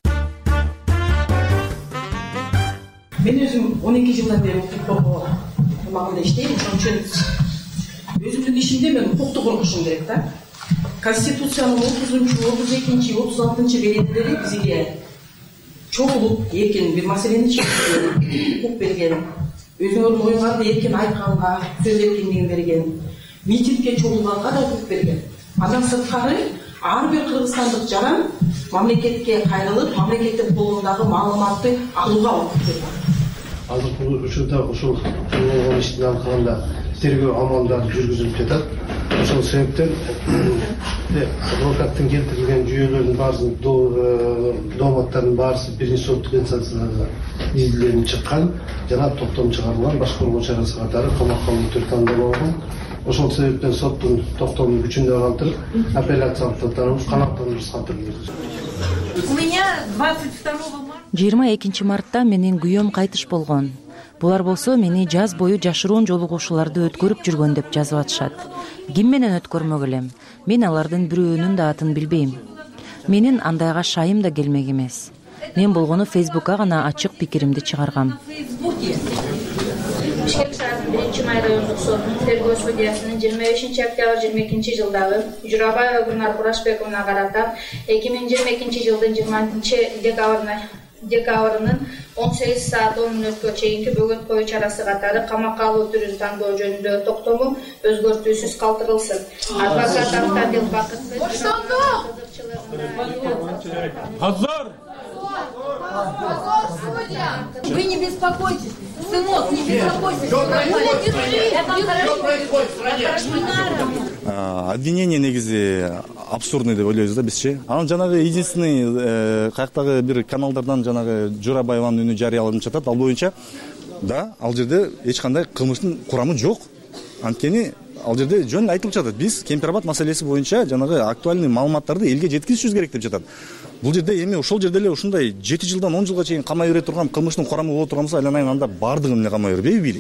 Мен өзүм 12 жылдан бери укук коргоо тармагында иштейм. Ошон үчүн өзүмдүн ишимде мен укукту коргошум керек да. Конституциянын 30-32, 36 беренелери бизге чогулуп эркин бир маселени чечүүгө укук берген. Өзүңөрдүн оюңарды эркин айтканга сөз эркиндигин берген. Митингге чогулганга да укук берген. Андан сырткары ар бир кыргызстандык жаран мамлекетке кайрылып, мамлекеттин колундагы маалыматты алууга укук берген. Азыр ушунда ушул болгон иштин аркасында тергөө амалдары жүргүзүлүп жатат. Ошол себептен адвокаттын келтирилген жүйөлөрдүн баарысы, дооматтардын баарысы биринчи соттук инстанцияга изилденип чыккан жана токтом чыгарылган баш коргоо чарасы катары камакка алуу тандалган. Ошол себептен соттун токтомун күчүндө калтырып, апелляциялык тарабы канааттандырып калтырды. У меня 22 мартта менин күйөөм кайтыш болгон. Булар болсо мени жаз бою жашыруун жолугушууларды өткөрүп жүргөн деп жазып атышат. Ким менен өткөрмөк элем? Мен алардын бирөөнүн да атын билбейм. Менин андайга шайым да келмек эмес. Мен болгону Фейсбукка гана ачык пикиримди чыгаргам. Бишкек шаарынын 1-май райондук сотунун тергөө судьясынын 25-октябрь 22-жылдагы Журабаева Гүлнар Курашбековна карата 2022-жылдын 20-декабрынын 18 саат 10 мүнөткө чейинки бөгөт коюу чарасы катары камакка алуу түрүн тандоо жөнүндөгү токтому өзгөртүүсүз калтырылсын. Адвокат Артадил Бакытбек Вы не беспокойтесь. Сынок, не беспокойся. Что происходит в стране? Обвинение негизи абсурдный деп ойлойбуз да бизчи. Анан жанагы единственный каяктагы бир каналдардан жанагы Жорабаеванын үнү жарыяланып жатат. Ал боюнча да, ал жерде эч кандай кылмыштын курамы жок. Анткени ал жерде жөн айтылып жатат. Биз Кемпирабад маселеси боюнча жанагы актуальный маалыматтарды элге жеткизишибиз керек деп жатат. Бул жерде эми ошол жерде эле ушундай 7 жылдан 10 жылга чейин камай бере турган кылмыштын курамы боло турган болсо, айланайын анда бардыгын эле камай бербейби бийлик?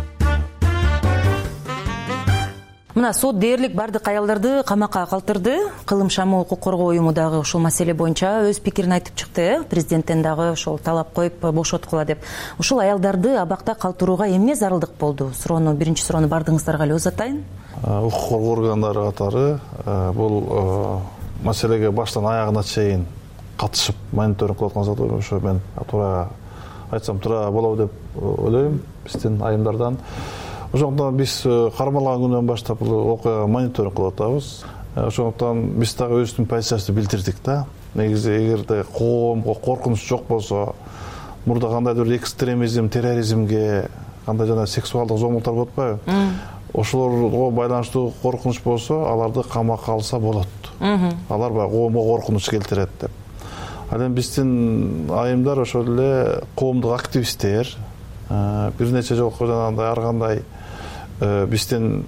Мына сот дээрлик бардык аялдарды камакка калтырды. Кылым шамы укук коргоо уюму дагы ушул маселе боюнча өз пикирин айтып чыкты. Президенттен дагы ошол талап коюп бошоткула деп. Ушул аялдарды абакта калтырууга эмне зарылдык болду? Биринчи суроону бардыгыңыздарга эле узатайын. Укук коргоо органдары катары бул маселеге баштан аягына чейин катышып мониторинг кылып аткан зат ошо мен туура айтсам туура болобу деп ойлойм биздин айымдардан. Ошондуктан биз кармалган күндөн баштап бул окуяга мониторинг кылып атабыз. Ошондуктан биз дагы өзүбүздүн позициябызды билдирдик да. Негизи эгерде коомго коркунуч жок болсо, мурда кандайдыр экстремизм, терроризмге, кандай жана сексуалдык зомбулуктар болуп атпайбы? Ошолорго байланыштуу коркунуч болсо, аларды камакка алса болот. Алар баягы коомго коркунуч келтирет деп. Ал эми биздин айымдар ошол эле коомдук активисттер, бир нече жолку жанагындай ар кандай биздин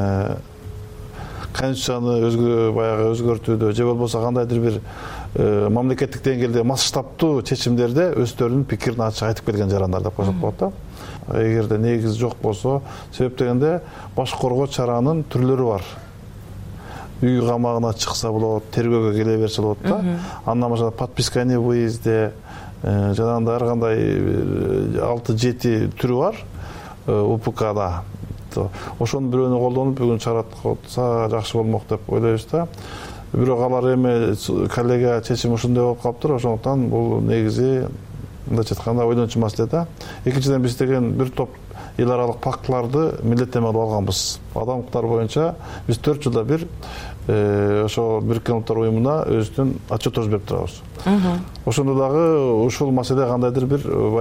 конституцияны баягы өзгөртүүдө же болбосо кандайдыр бир мамлекеттик деңгээлде масштабтуу чечимдерде өздөрүнүн пикирин ачык айтып келген жарандар деп койсок болот да. Эгерде негиз жок болсо, себеп дегенде баш коргоо чаранын түрлөрү бар. Үй камагына чыкса болот, тергөөгө келе берсе болот да. Андан башка подписка не выезде, жанагындай ар кандай 6-7 түрү бар УПКда. Ошонун бирөөнү колдонуп бүгүн чаратса жакшы болмок деп ойлойбуз да. Бирок алар эми коллега чечим ушундай болуп калыптыр. Ошондуктан бул негизи мындайча айтканда ойдончу маселе да. Экинчиден биз деген бир топ эл аралык пактыларды милдеттенме алып алганбыз. Адам укуктары боюнча биз 4 жылда бир ошо Бириккен Улуттар уюмуна өзүнүн отчет берип турабыз. Ошондо дагы ушул маселе кандайдыр бир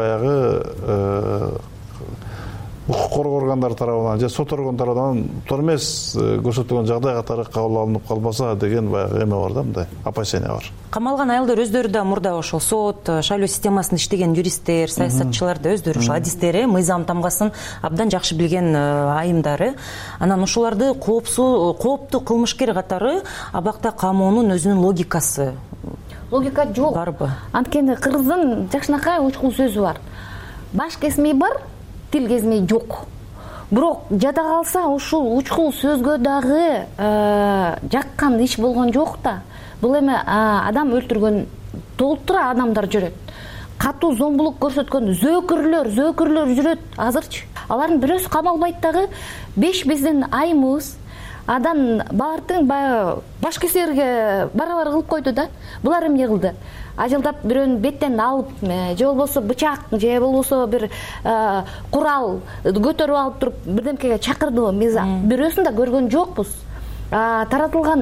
баягы укук коргоо органдары тарабынан же сот орган тарабынан туура эмес көрсөтүлгөн жагдай катары кабыл алынып калбаса деген баягы эме бар да, мындай опасение бар. Камалган аялдар өздөрү да мурда ошол сот, шайлоо системасында иштеген юристтер, саясатчылар да өздөрү ошо адистери, мыйзам тамгасын абдан жакшы билген айымдары. Анан ушуларды кооптуу кылмышкер катары абакта камоонун өзүнүн логикасы. Логика жок. Барбы? Анткени кыргыздын жакшынакай учкул сөзү бар. Баш kesmey бар, тил kesmey жок. Бирок жада калса ушул учкул сөзгө дагы жаккан иш болгон жок да. Бул эми адам өлтүргөн толтура адамдар жүрөт. Катуу зомбулук көрсөткөн зөөкүрлөр жүрөт азырчы. Алардын бирөөсү камалбайт дагы. 5 биздин айымыбыз адан баардын баш кесерге барабар кылып койду да. Булар эмне кылды? Ажылдап бирөөнүн беттен алып, же болбосо бычак, же болбосо бир курал көтөрүп алып туруп бирдемкеге чакырдыбы? Биз бирөөсүн да көргөн жокпуз. Таратылган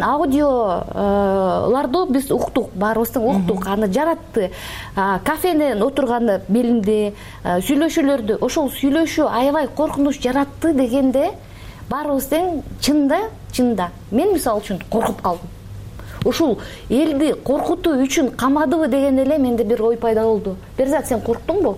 аудиолорду биз уктук, баарыбыздын уктук, аны жаратты. Кафенен отурганды билинди, сүйлөшүүлөрдү, ошол сүйлөшүү аябай коркунуч жаратты дегенде баарыбыз тең чында. Мен мисалы үчүн коркуп калдым. Ушул элди коркутуу үчүн камадыбы деген эле менде бир ой пайда болду. Берзат, сен корктуңбу?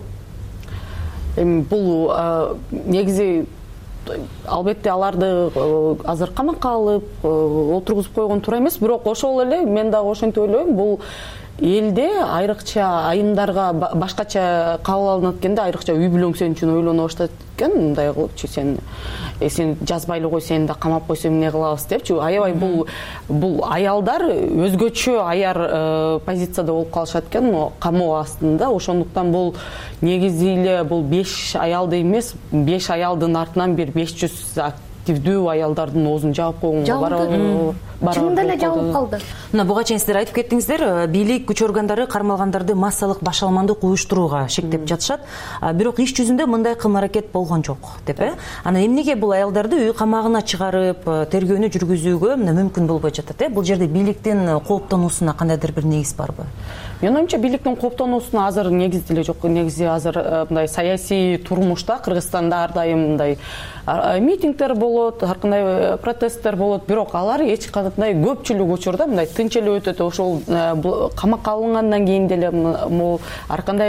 Бул негизи албетте аларды азыр камакка алып отургузуп койгон туура эмес, бирок ошол эле мен дагы ошентип ойлойм. Бул элде айрыкча айымдарга башкача кабыл алынат экенде, айрыкча үй бүлөң сен үчүн ойлоно баштайт экен. Мындай кылыпчы, сен жазбай эле кой, сени да камап койсо эмне кылабыз депчи. Аябай бул аялдар өзгөчө аяр позицияда болуп калышат экен камоо астында. Ошондуктан бул негизи эле бул 5 аялды эмес, 5 аялдын артынан бир 500 активдүү аялдардын оозун жаап койгонго барабар. Чынында эле жабылып калды. Мына буга чейин сиздер айтып кеттиңиздер, бийлик күч органдары кармалгандарды массалык баш алмандык уюштурууга шектеп жатышат. Бирок иш жүзүндө мындай кылым-аракет болгон жок деп, Анан эмнеге бул аялдарды үй камагына чыгарып, тергөөнү жүргүзүүгө мүмкүн болбой жатат, Бул жерде бийликтин кооптонуусуна кандайдыр бир негиз барбы? Менин оюмча бийликтин коптонуусуна азыр негизи деле жок. Негизи азыр мындай саясий турмушта Кыргызстанда ар дайым мындай митингдер болот, ар кандай протесттер болот, бирок алар эч кандай көпчүлүк учурда мындай тынч эле өтөт. Ошол камакка алынгандан кийин деле ар кандай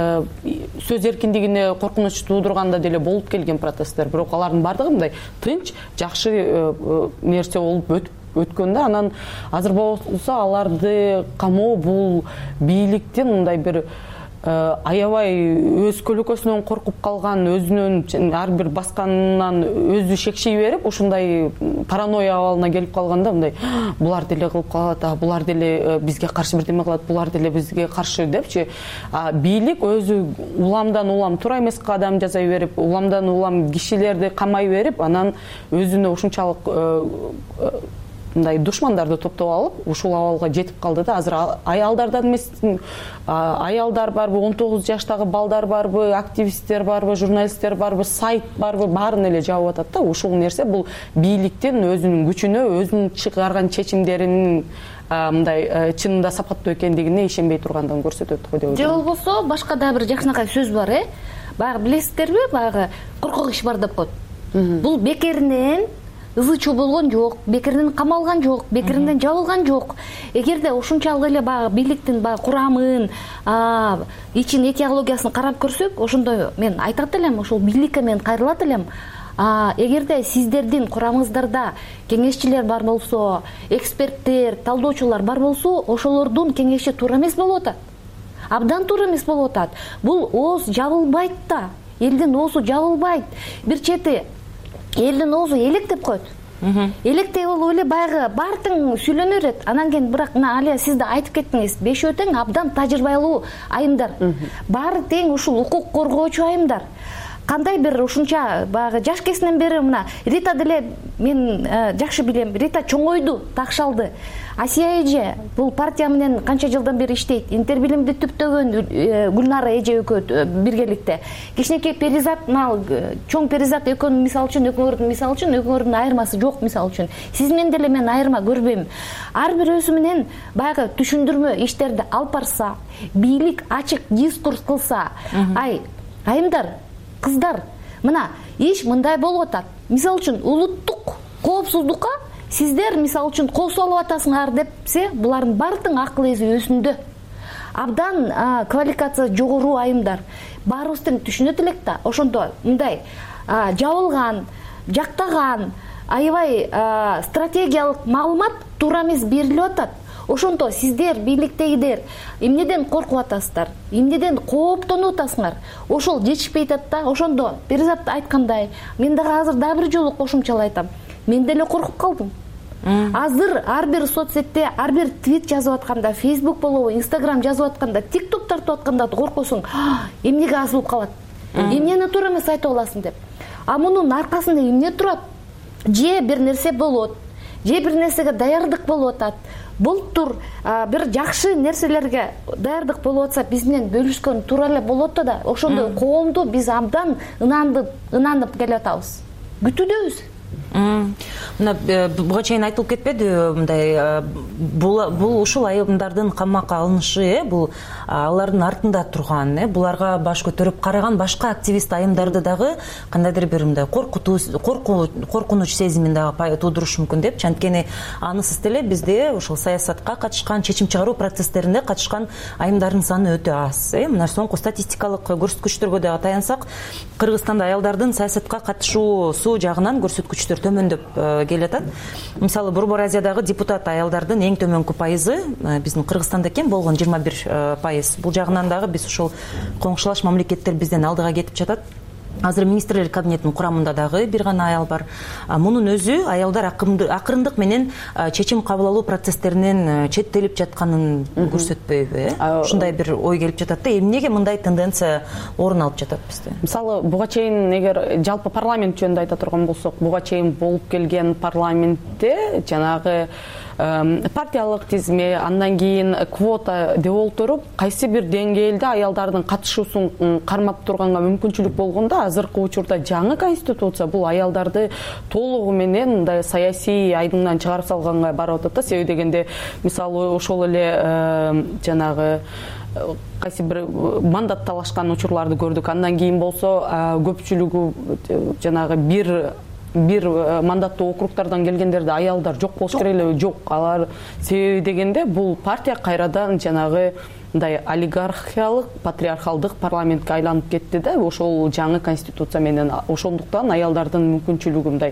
сөз эркиндигине коркунуч туудурганда деле болуп келген протесттер. Бирок алардын бардыгы мындай тынч, жакшы нерсе болуп өткөндө, анан азыр болсо аларды камоо бул бийликтин мындай бир аябай өз көлөкөсүнөн коркуп калган, өзүнүн ар бир басканынан өзү шекшей берип, ушундай паранойя абалына келип калганда, мындай булар деле кылып калат, булар деле бизге каршы бирдеме кылат, булар деле бизге каршы депчи. Бийлик өзү уламдан улам туура эмес кадам жасай берип, уламдан улам кишилерди камай берип, анан өзүнө ушунчалык мындай душмандарды топтоп алып, ушул абалга жетип калды да. Азыр аялдардан эмес, аялдар барбы, 19 жаштагы балдар барбы, активисттер барбы, журналисттер барбы, сайт барбы, баарын эле жабып атат да. Ушул нерсе бул бийликтин өзүнүн күчүнө, өзүнүн чыгарган чечимдеринин мындай чынында сапаттуу экендигине ишенбей тургандан көрсөтөт го деп ойлойм. Же болбосо башка да бир жакшынакай сөз бар, Баягы билесиздерби, баягы коркок иш бар деп коет. Бул бекеринен ызы чуу болгон жок, бекеринен камалган жок, бекеринен жабылган жок. Эгерде ушунчалык эле баягы бийликтин курамын, ичин этиологиясын карап көрсөк, ошондо мен айтат элем, ошол бийликке мен кайрылат элем. Эгерде сиздердин курамыңыздарда кеңешчилер бар болсо, эксперттер, талдоочулар бар болсо, ошолордун кеңеши туура эмес болуп атат. Абдан туура эмес болуп атат. Бул ооз жабылбайт да. Элдин оозу жабылбайт. Бир чети элдин оозу элек деп коет. Электей болуп эле баягы баары тең сүйлөнө берет. Анан кийин бирок мына Алия сиз да айтып кеттиңиз, бешөө тең абдан тажрыйбалуу айымдар. Баары тең ушул укук коргоочу айымдар. Кандай бир ушунча баягы жаш кезинен бери мына Рита деле мен жакшы билем. Рита чоңойду, такшалды. Асия эже бул партия менен канча жылдан бери иштейт. Интербилимди түптөгөн Гүлнара эже экөө биргеликте. Кичинекей Перизат, чоң Перизат экөөнүн мисалы үчүн экөөрүнүн айырмасы жок мисалы үчүн. Сиз менен деле мен айырма көрбөйм. Ар бир өзү менен баягы түшүндүрмө иштерди алып барса, бийлик ачык дискурс кылса, айымдар, кыздар, мына иш мындай болуп атат. Мисалы үчүн улуттук коопсуздукка сиздер мисалы үчүн кол салып атасыңар депсе, булардын баардыгынын акыл эзи өзүндө. Абдан квалификация жогору айымдар. Баарыбыз тең түшүнөт элек да. Ошондо мындай жабылган, жактаган, аябай стратегиялык маалымат туура эмес берилип атат. Ошондо сиздер бийликтегилер эмнеден коркуп атасыздар, эмнеден кооптонуп атасыңар, ошол жетишпей атат да. Ошондо Перизат айткандай, мен дагы азыр дагы бир жолу кошумчалап айтам. Мен деле коркуп калдым. Азыр ар бир соцсетте, ар бир твит жазып атканда, Facebook болобу, Instagram жазып атканда, TikTok тартып атканда коркосуң, эмнеге аз болуп калат? Эмнени туура эмес айтып аласың деп. Мунун аркасында эмне турат? Же бир нерсе болот, же бир нерсеге даярдык болуп атат. Бултур бир жакшы нерселерге даярдык болуп атса, биз менен бөлүшкөн туура эле болот да. Ошондой коомду биз абдан ынанып келе атабыз. Күтүүдөбүз. Мына буга чейин айтылып кетпеди, мындай бул ушул айымдардын камакка алынышы, бул алардын артында турган, буларга баш көтөрүп караган башка активист айымдарды дагы кандайдыр бир мындай коркунуч сезимин дагы туудурушу мүмкүн деп. Анткени анысыз деле бизде ушул саясатка катышкан, чечим чыгаруу процесстеринде катышкан айымдардын саны өтө аз. Мына соңку статистикалык көрсөткүчтөргө дагы таянсак, Кыргызстанда аялдардын саясатка катышуусу жагынан көрсөткүчтөр төмөндөп келатат. Мисалы, Борбор Азиядагы депутат аялдардын эң төмөнкү пайызы биздин Кыргызстанда экен, болгон 21%. Бул жагынан дагы биз ушул коңшулаш мамлекеттер бизден алдыга кетип жатат. Азыр министрлер кабинетинин курамында дагы бир гана аял бар. Мунун өзү аялдар акырындык менен чечим кабыл алуу процесстеринен четтелип жатканын көрсөтпөйбү? Ушундай бир ой келип жатат да. Эмнеге мындай тенденция орун алып жатат бизде? Мисалы, буга чейин эгер жалпы парламент жөнүндө айта турган болсок, буга чейин болуп келген парламентте жанагы партиялык тизме, андан кийин квота деп олтуруп кайсы бир деңгээлде аялдардын катышуусун кармап турганга мүмкүнчүлүк болгондо азыркы учурда жаңы конституция бул аялдарды толугу менен мындай саясий айдыңдан чыгарып салганга барып атат да. Себеби дегенде мисалы ошол эле жанагы кайсы бир мандат талашкан учурларды көрдүк. Андан кийин болсо көпчүлүгү жанагы бир мандаттуу округдардан келгендерде аялдар жок болуш керек эле. Жок, алар себеби дегенде бул партия кайрадан жанагы мындай олигархиялык, патриархалдык парламентке айланып кетти да. Ошол жаңы конституция менен ошондуктан аялдардын мүмкүнчүлүгү мындай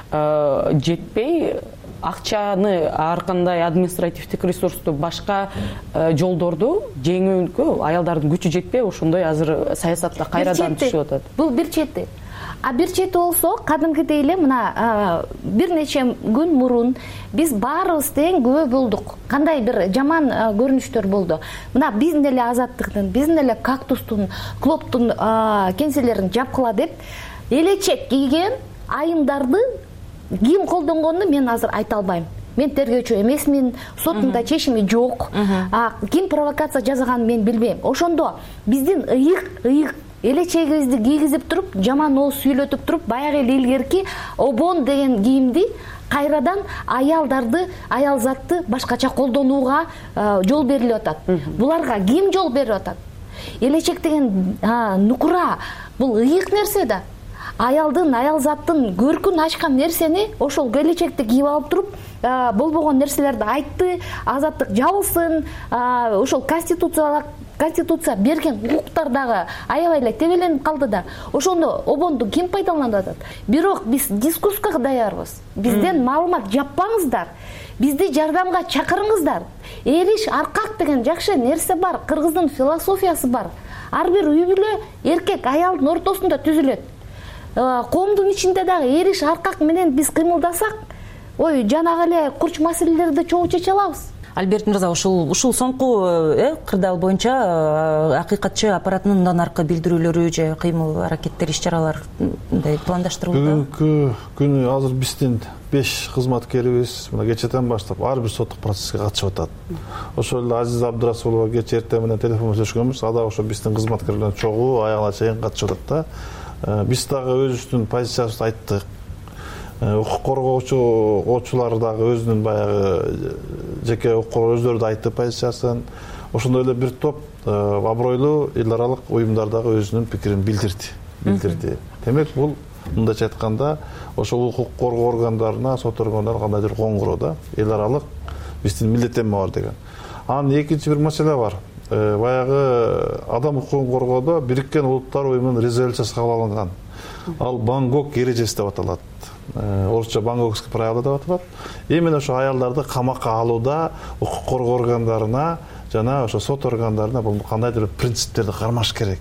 жетпей, акчаны ар кандай административдик ресурсту башка жолдорду жеңүүгө аялдардын күчү жетпей, ошондой азыр саясатта кайрадан түшүп атат. Бул бир чети. А бир чети болсо, кадимкидей эле мына бир нече күн мурун биз баарыбыз тең күбө болдук. Кандай бир жаман көрүнүштөр болду. Мына биздин эле Азаттыктын, биздин эле Кактустун, Клоптун кеңселерин жапкыла деп элечек кийген айымдарды ким колдонгонун мен азыр айта албайм. Мен тергөөчү эмесмин, соттун чечими жок. Ким провокация жасаганын мен билбейм. Ошондо биздин ыйык элечегибизди кийгизип туруп, жаман ооз сүйлөтүп туруп, баягы эле илгерки обон деген кийимди кайрадан аялдарды, аял затты башкача колдонууга жол берилип атат. Буларга ким жол берип атат? Элечек деген нукура, бул ыйык нерсе да. Аялдын, аял заттын көркүн ачкан нерсени ошол келечекти кийип алып туруп, болбогон нерселерди айтты, Азаттык жабылсын, ошол конституция берген укуктар дагы аябай эле тебеленип калды да. Ошондо обонду ким пайдаланып атат? Бирок биз дискуссияга даярбыз. Бизден маалымат жаппаңыздар. Бизди жардамга чакырыңыздар. Эриш аркак деген жакшы нерсе бар, кыргыздын философиясы бар. Ар бир үй бүлө эркек аялдын ортосунда түзүлөт. Коомдун ичинде дагы эриш аркак менен биз кыймылдасак, жанагы эле курч маселелерди чогуу чече алабыз. Альберт мырза, ушул соңку кырдаал боюнча акыйкатчы аппаратынын аркы билдирүүлөрү же кыймыл аракеттер, иш-чаралар мындай пландаштырылды? Бүгүнкү күнү азыр биздин 5 кызматкерибиз мына кечеден баштап ар бир соттук процесске катышып атат. Ошол эле Азиза Абдырасулова кечээ эртең менен телефон сүйлөшкөнбүз. Ада ошо биздин кызматкерлер чогуу аягына чейин катышып атат да. Биз дагы өзүбүздүн позициябызды айттык. Укук коргоочулар дагы өзүнүн баягы жеке укук өздөрү да айтты позициясын. Ошондой эле бир топ абройлуу эл аралык уюмдар дагы өзүнүн пикирин билдирди. Демек бул мындайча айтканда ошол укук коргоо органдарына, сот органдарына кандайдыр коңгуроо да, эл аралык биздин милдеттенме бар деген. Анан экинчи бир маселе бар. Баягы адам укугун коргоодо Бириккен Улуттар уюмунун резолюциясы кабыл алынган. Ал Бангкок эрежеси деп аталат. Орусча Бангкокский правила деп аталат. Именно ошо аялдарды камакка алууда укук коргоо органдарына жана ошо сот органдарына бул кандайдыр принциптерди кармаш керек.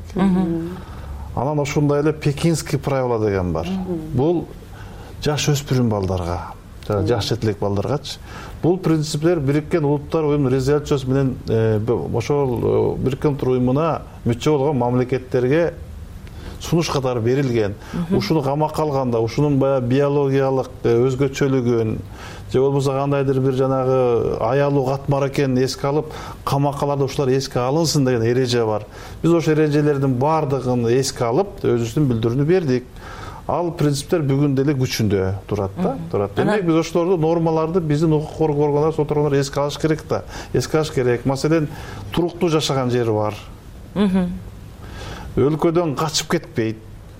Анан ошондой эле Пекинский правила деген бар. Бул жаш өспүрүм балдарга, жана жаш жетилик балдаргачы. Бул принциптер Бириккен Улуттар уюмунун резолюциясы менен ошол Бириккен Улуттар уюмуна мүчө болгон мамлекеттерге сунуш катары берилген. Ушуну камакка алганда, ушунун баягы биологиялык өзгөчөлүгүн же болбосо кандайдыр бир жанагы аялуу катмар экенин эске алып, камаккаларда ушулар эске алынсын деген эреже бар. Биз ошол эрежелердин баардыгын эске алып, өзүбүздүн билдирүүнү бердик. Ал принциптер бүгүн деле күчүндө турат да, турат. Демек биз ошолорду нормаларды биздин укук коргоо органдары, сот органдары эске алыш керек да. Эске алыш керек. Маселен, туруктуу жашаган жери бар. Өлкөдөн качып кетпейт.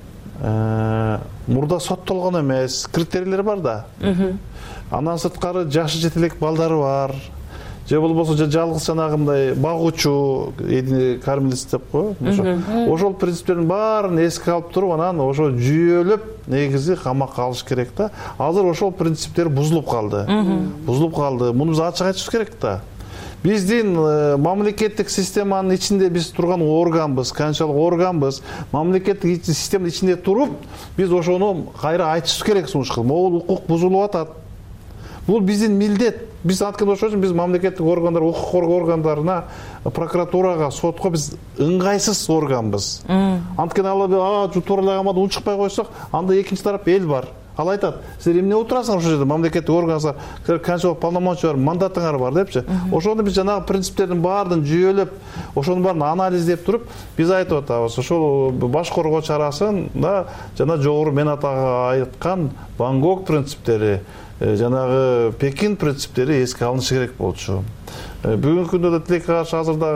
Мурда соттолгон эмес, критерийлер бар да. Андан сырткары жашы жетелек балдары бар. Же болбосо жалгыз жанагындай багуучу, кормилица деп коебу. Ошол принциптердин баарын эске алып туруп, анан ошо жүйөлөп негизи камакка алыш керек да. Азыр ошол принциптер бузулуп калды. Муну биз ачык айтышыбыз керек да. Биздин мамлекеттик системанын ичинде биз турган органбыз, канчалык органбыз, мамлекеттик системанын ичинде туруп, биз ошону кайра айтышыбыз керек сунуш кылып. Могул укук бузулуп атат. Бул биздин милдет. Биз анткени ошол үчүн биз мамлекеттик органдар, укук коргоо органдарына, прокуратурага, сотко биз ыңгайсыз органбыз. Анткени ал туура эле камадан унчукпай койсок, анда экинчи тарап эл бар. ал айтат силер эмне отурасыңар ошол жерде мамлекеттик органга канчалык полномочия бар мандатыңар бар депчи ошону биз жанагы принциптердин баарын жүйөлөп ошонун баарын анализдеп туруп биз айтып атабыз ошол баш коргоо чарасын да жана жогору мен атага айткан Бангкок принциптери жанагы Пекин принциптери эске алынышы керек болчу. Бүгүнкү күндө да тилекке каршы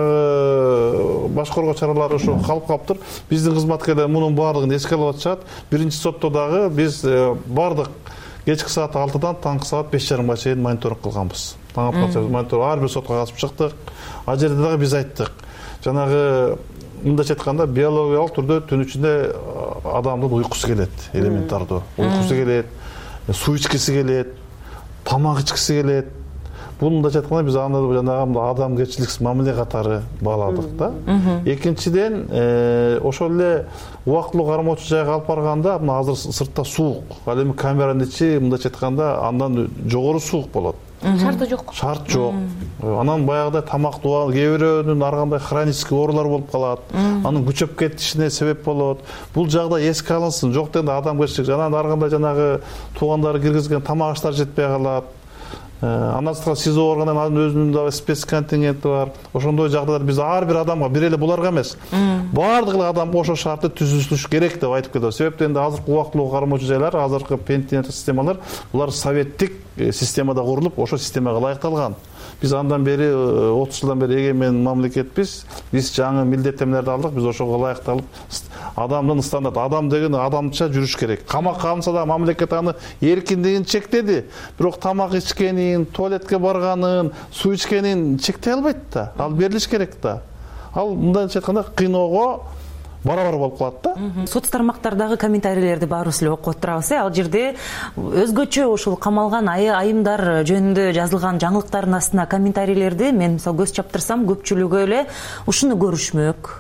азырдагы баш коргоо чаралары ошо калып калыптыр. Биздин кызматкерлер мунун баардыгын эске алып атышат. Биринчи сотто дагы биз баардык кечки саат 6-дан таңкы саат 5:30 чейин мониторинг кылганбыз. Таң мониторинг ар бир сотко катышып чыктык. Ал жерде дагы биз айттык. Жанагы мындайча айтканда биологиялык түрдө түн ичинде адамдын уйкусу келет, элементардуу. Уйкусу келет, суу ичкиси келет, тамак ичкиси келет. Мындайча айтканда биз аны жанагы адамгерчиликсиз мамиле катары бааладык да. Экинчиден ошол эле убактылуу кармоочу жайга алып барганда мына азыр сыртта суук. Ал эми камеранын ичи мындайча айтканда андан жогору суук болот. Шарты жок. Шарт жок. Анан баягыдай тамактуу кээ бирөөнүн ар кандай хронический оорулар болуп калат. Анын күчөп кетишине себеп болот. Бул жагда эске алынсын. Жок дегенде адамгерчилик анан ар кандай жанагы туугандары киргизген тамак аштар жетпей калат. Андан сырткары СИЗО органынан анын өзүнүн дагы спецконтингенти бар. Ошондой жагдайлар биз ар бир адамга бир эле буларга эмес, баардык эле адамга ошол шартты түзүлүш керек деп айтып келебиз. Себептен да азыркы убактылуу кармоочу жайлар, азыркы пенитенциар системалар булар советтик системада курулуп, ошол системага ылайыкталган. Биз андан бери 30 жылдан бери эгемен мамлекетпиз. Биз жаңы милдеттенмелерди алдык, биз ошого ылайыкталып, адамдын стандарты, адам деген адамча жүрүш керек. Камакка алынса да мамлекет аны эркиндигин чектеди. Бирок тамак ичкенин, туалетке барганын, суу ичкенин чектей албайт да. Ал берилиш керек да. Ал мындайча айтканда кыйноого барабар болуп калат да. Соц тармактардагы комментарийлерди баарыбыз эле окуп отурабыз. Ал жерде өзгөчө ушул камалган айымдар жөнүндө жазылган жаңылыктардын астына комментарийлерди мен мисалы көз чаптырсам көпчүлүгү эле ушуну көрүшмөк,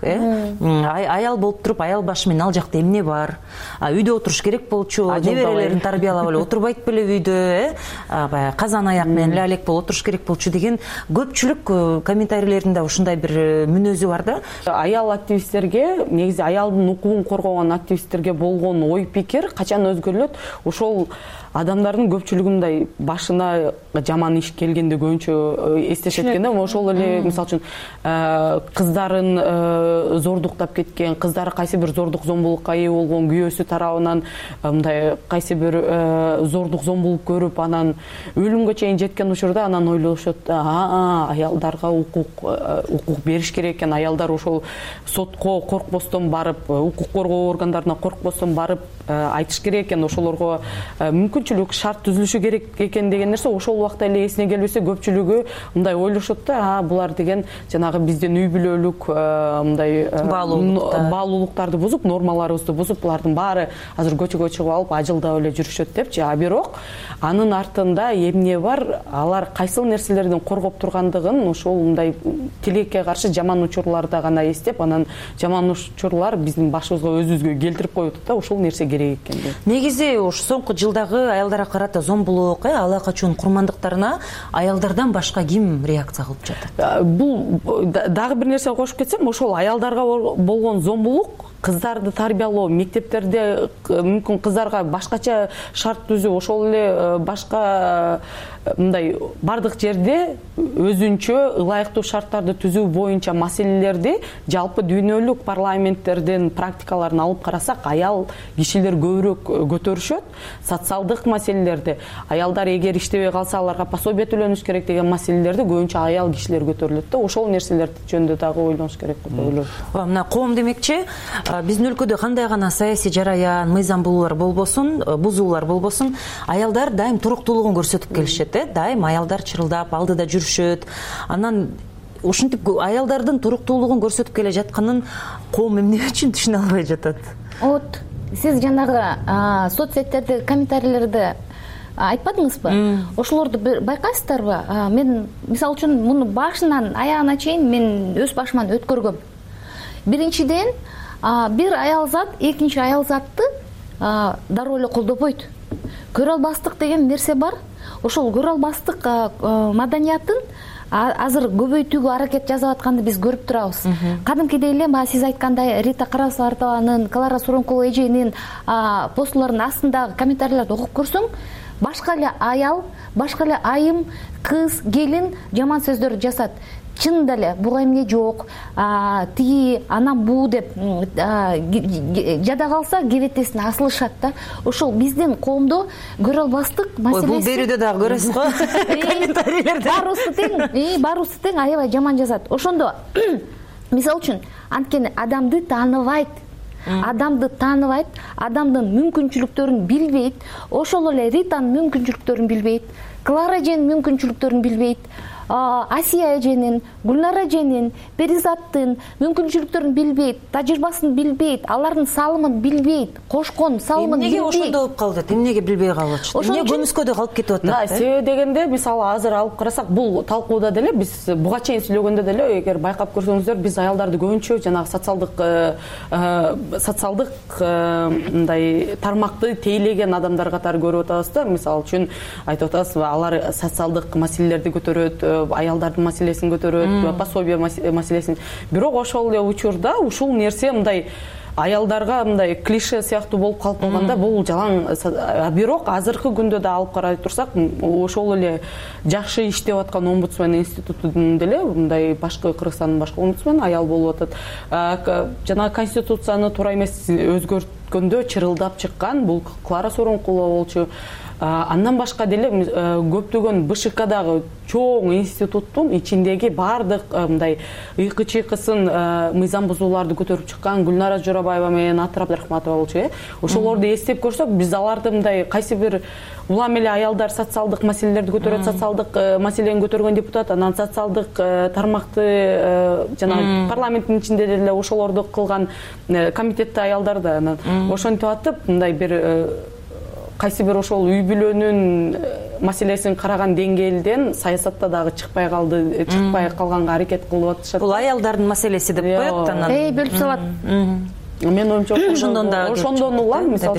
аял болуп туруп аял башы менен ал жакта эмне бар? Үйдө отуруш керек болчу, неберелерин тарбиялап эле отурбайт беле үйдө, баягы казан аяк менен эле алек болуп отуруш керек болчу деген көпчүлүк комментарийлеринде ушундай бир мүнөзү бар да. Аял активисттерге аялдын укугун коргогон активисттерге болгон ой пикир качан өзгөрүлөт? Ошол адамдардын көпчүлүгүндай башына жаман иш келгенде көбүнчө эстешет экен да. Ошол эле мисалы үчүн кыздарын зордуктап кеткен, кыздары кайсы бир зордук зомбулукка ээ болгон күйөөсү тарабынан мындай кайсы бир зордук зомбулук көрүп, анан өлүмгө чейин жеткен учурда анан ойлошот, аялдарга укук бериш керек экен, аялдар ошол сотко коркпостон барып, укук коргоо органдарына коркпостон барып айтыш керек экен, ошолорго мүмкүнчүлүк шарт түзүлүшү керек экен деген нерсе ошол убакта эле эсине келбесе көпчүлүгү мындай ойлошот да, булар деген жанагы биздин үй бүлөлүк мындай баалуулуктарды бузуп, нормаларыбызды бузуп, булардын баары азыр көчөгө чыгып алып ажылдап эле жүрүшөт депчи. Бирок анын артында эмне бар? Алар кайсыл нерселердин коргоп тургандыгын ошол мындай тилекке каршы жаман учурларда гана эстеп, анан жаман учурлар биздин башыбызга өзүбүзгө келтирип коюп атат да, ошол нерсе керек экен деп. Негизи ош соңку жылдагы аялдарга карата зомбулук, ала качуунун курмандыктарына аялдардан башка ким реакция кылып жатат? Бул дагы бир нерсе кошуп кетсем, ошол аялдарга болгон зомбулук, кыздарды тарбиялоо, мектептерде мүмкүн кыздарга башкача шарт түзүү, ошол эле башка мындай бардык жерде өзүнчө ылайыктуу шарттарды түзүү боюнча маселелерди жалпы дүйнөлүк парламенттердин практикаларын алып карасак, аял кишилер көбүрөөк көтөрүшөт. Социалдык маселелерди, аялдар эгер иштебей калса аларга пособие төлөнүш керек деген маселелерди көбүнчө аял кишилер көтөрүлөт да. Ошол нерселер жөнүндө дагы ойлонуш керек деп ойлойм. Мына коом демекчи, биздин өлкөдө кандай гана саясий жараян, мыйзам бузуулар болбосун, аялдар дайым туруктуулугун көрсөтүп келишет. Дайым аялдар чырылдап алдыда жүрүшөт. Анан ушинтип аялдардын туруктуулугун көрсөтүп келе жатканын коом эмне үчүн түшүнө албай жатат? Вот сиз жанагы соцсеттерде комментарийлерди айтпадыңызбы? Ошолорду байкайсыздарбы? Мен мисалы үчүн муну башынан аягына чейин мен өз башыман өткөргөм. Биринчиден, бир аялзат экинчи аялзатты дароо эле колдобойт. Көрө албастык деген нерсе бар. Ошол көрө албастык маданиятын азыр көбөйтүүгө аракет жасап атканды биз көрүп турабыз. Кадимкидей эле баягы сиз айткандай Рита Карасовартованын, Клара Сооронкулова эженин постлорунун астындагы комментарийлерди окуп көрсөң, башка эле аял, башка эле айым, кыз, келин жаман сөздөрдү жасат. Чынында эле буга эмне жок, тиги анан буу деп жада калса кебетесине асылышат да. Ошол биздин коомдо көрө албастык маселеси. Бул берүүдө дагы көрөсүз го комментарийлерди. Баарыбызды тең аябай жаман жазат. Ошондо мисалы үчүн анткени адамды тааныбайт, адамдын мүмкүнчүлүктөрүн билбейт. Ошол эле Ританын мүмкүнчүлүктөрүн билбейт, Клара эженин мүмкүнчүлүктөрүн билбейт, Асия эженин, Гүлнара эженин, Перизаттын мүмкүнчүлүктөрүн билбейт, тажрыйбасын билбейт, алардын салымын билбейт, кошкон салымын билбейт. Эмнеге ошондой болуп калды? Эмнеге билбей калып атышты? Эмне көмүскөдө калып кетип атат? Себеби дегенде, мисалы азыр алып карасак, бул талкууда деле биз буга чейин сүйлөгөндө деле, эгер байкап көрсөңүздөр, биз аялдарды көбүнчө жанагы социалдык мындай тармакты тейлеген адамдар катары көрүп атабыз да. Мисалы үчүн айтып атабыз, алар социалдык маселелерди көтөрөт, аялдардын маселесин көтөрөт, пособие маселесин. Бирок ошол эле учурда ушул нерсе мындай аялдарга мындай клише сыяктуу болуп калып калганда, бул жалаң. Бирок азыркы күндө да алып карай турсак, ошол эле жакшы иштеп аткан омбудсмен институтунун деле мындай башкы Кыргызстандын башкы омбудсмени аял болуп атат. Жана конституцияны туура эмес өзгөрткөндө чырылдап чыккан бул Клара Сооронкулова болчу. Андан башка деле көптөгөн БШКдагы чоң институттун ичиндеги баардык мындай ыйкы-чыйкысын мыйзам бузууларды көтөрүп чыккан Гүлнара Жорабаева менен Атыр Абдрахматова болчу. Ошолорду эстеп көрсөк, биз аларды мындай кайсы бир улам эле аялдар социалдык маселелерди көтөрөт, социалдык маселени көтөргөн депутат, анан социалдык тармакты жана парламенттин ичинде деле ошолорду кылган комитетте аялдар да анан ошентип атып мындай бир кайсы бир ошол үй бүлөнүн маселесин караган деңгээлден саясатта дагы чыкпай калганга аракет кылып атышат. Бул аялдардын маселеси деп коет анан. Бөлүп салат. Менин оюмча ошондон улам, мисалы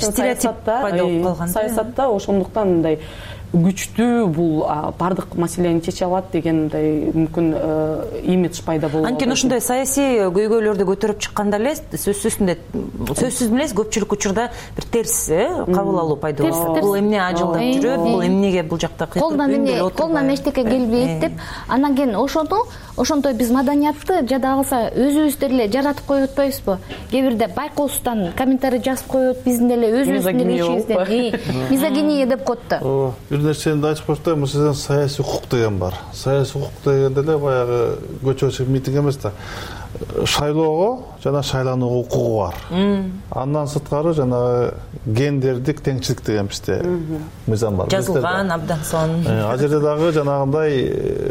саясатта ошондуктан мындай күчтүү бул бардык маселени чече алат деген мындай мүмкүн имидж пайда болуп. Анткени ушундай саясий көйгөйлөрдү көтөрүп чыкканда эле сөзсүз эмес көпчүлүк учурда бир терс кабыл алуу пайда болот. Бул эмне ажылдап жүрөт, бул эмнеге бул жакта колунан эчтеке келбейт деп. Анан кийин ошондой биз маданиятты жада калса өзүбүздөр эле жаратып коюп атпайбызбы? Кээ бирде байкоостан комментарий жазып коет, биздин эле өзүбүздүн эле ишибизден мизогиния деп коет да. Бир нерсени айтып коюшту, мисалдан саясий укук деген бар. Саясий укук дегенде эле баягы көчө митинг эмес да. Шайлоого жана шайланууга укугу бар. Андан сырткары жанагы гендердик теңчилик деген бизде мыйзам бар. Жазылган абдан сон. Ал жерде дагы жанагындай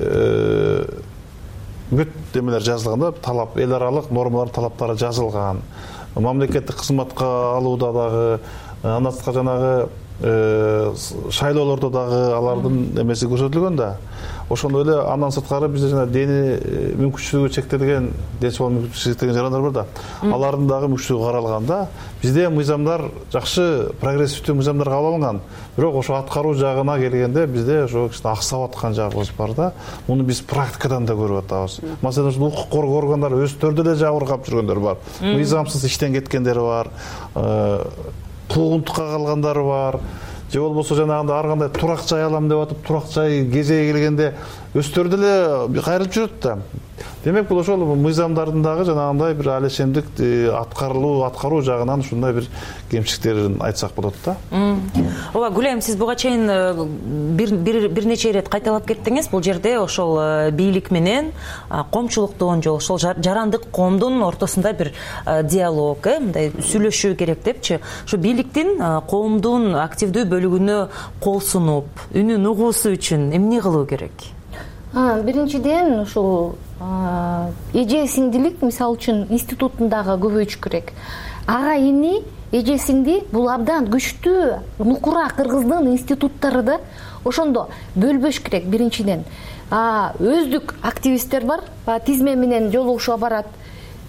бүт эмелер жазылган да, талап, эл аралык нормалар, талаптары жазылган. Мамлекеттик кызматка алууда дагы, андан сырткары жанагы шайлоолордо дагы алардын эмеси көрсөтүлгөн да. Ошондой эле андан сырткары бизде жана дени мүмкүнчүлүгү чектелген, денс соолугу мүмкүнчүлүгү чектелген жарандар бар да. Алардын дагы мүмкүнчүлүгү каралган да. Бизде мыйзамдар жакшы, прогрессивдүү мыйзамдар кабыл алынган. Бирок ошо аткаруу жагына келгенде бизде ошо аксап аткан жагыбыз бар да. Муну биз практикадан да көрүп атабыз. Маселен, укук коргоо органдары өздөрү деле жабыркап жүргөндөр бар. Мыйзамсыз иштен кеткендер бар. Куугунтукка калгандары бар. Же болбосо жанагындай ар кандай турак жай алам деп атып, турак жай кезеги келгенде өздөрү деле кайрылып жүрөт да. Демек бул ошол мыйзамдардын дагы жанагындай бир алешемдик аткаруу жагынан ушундай бир кемчиликтерин айтсак болот да. Ооба, Гүлайым, сиз буга чейин бир нече ирет кайталап кеттиңиз. Бул жерде ошол бийлик менен коомчулуктун жол, ошол жарандык коомдун ортосунда бир диалог, мындай сүйлөшүү керек депчи. Ошо бийликтин коомдун активдүү бөлүгүнө кол сунуп, үнүн угуусу үчүн эмне кылуу керек? Биринчиден ушул эже сиңдилик мисалы үчүн институтундагы көбөйүш керек. Ага ини, эже сиңди бул абдан күчтүү нукура кыргыздын институттары да. Ошондо бөлбөш керек биринчиден. Өздүк активисттер бар, тизме менен жолугушууга барат.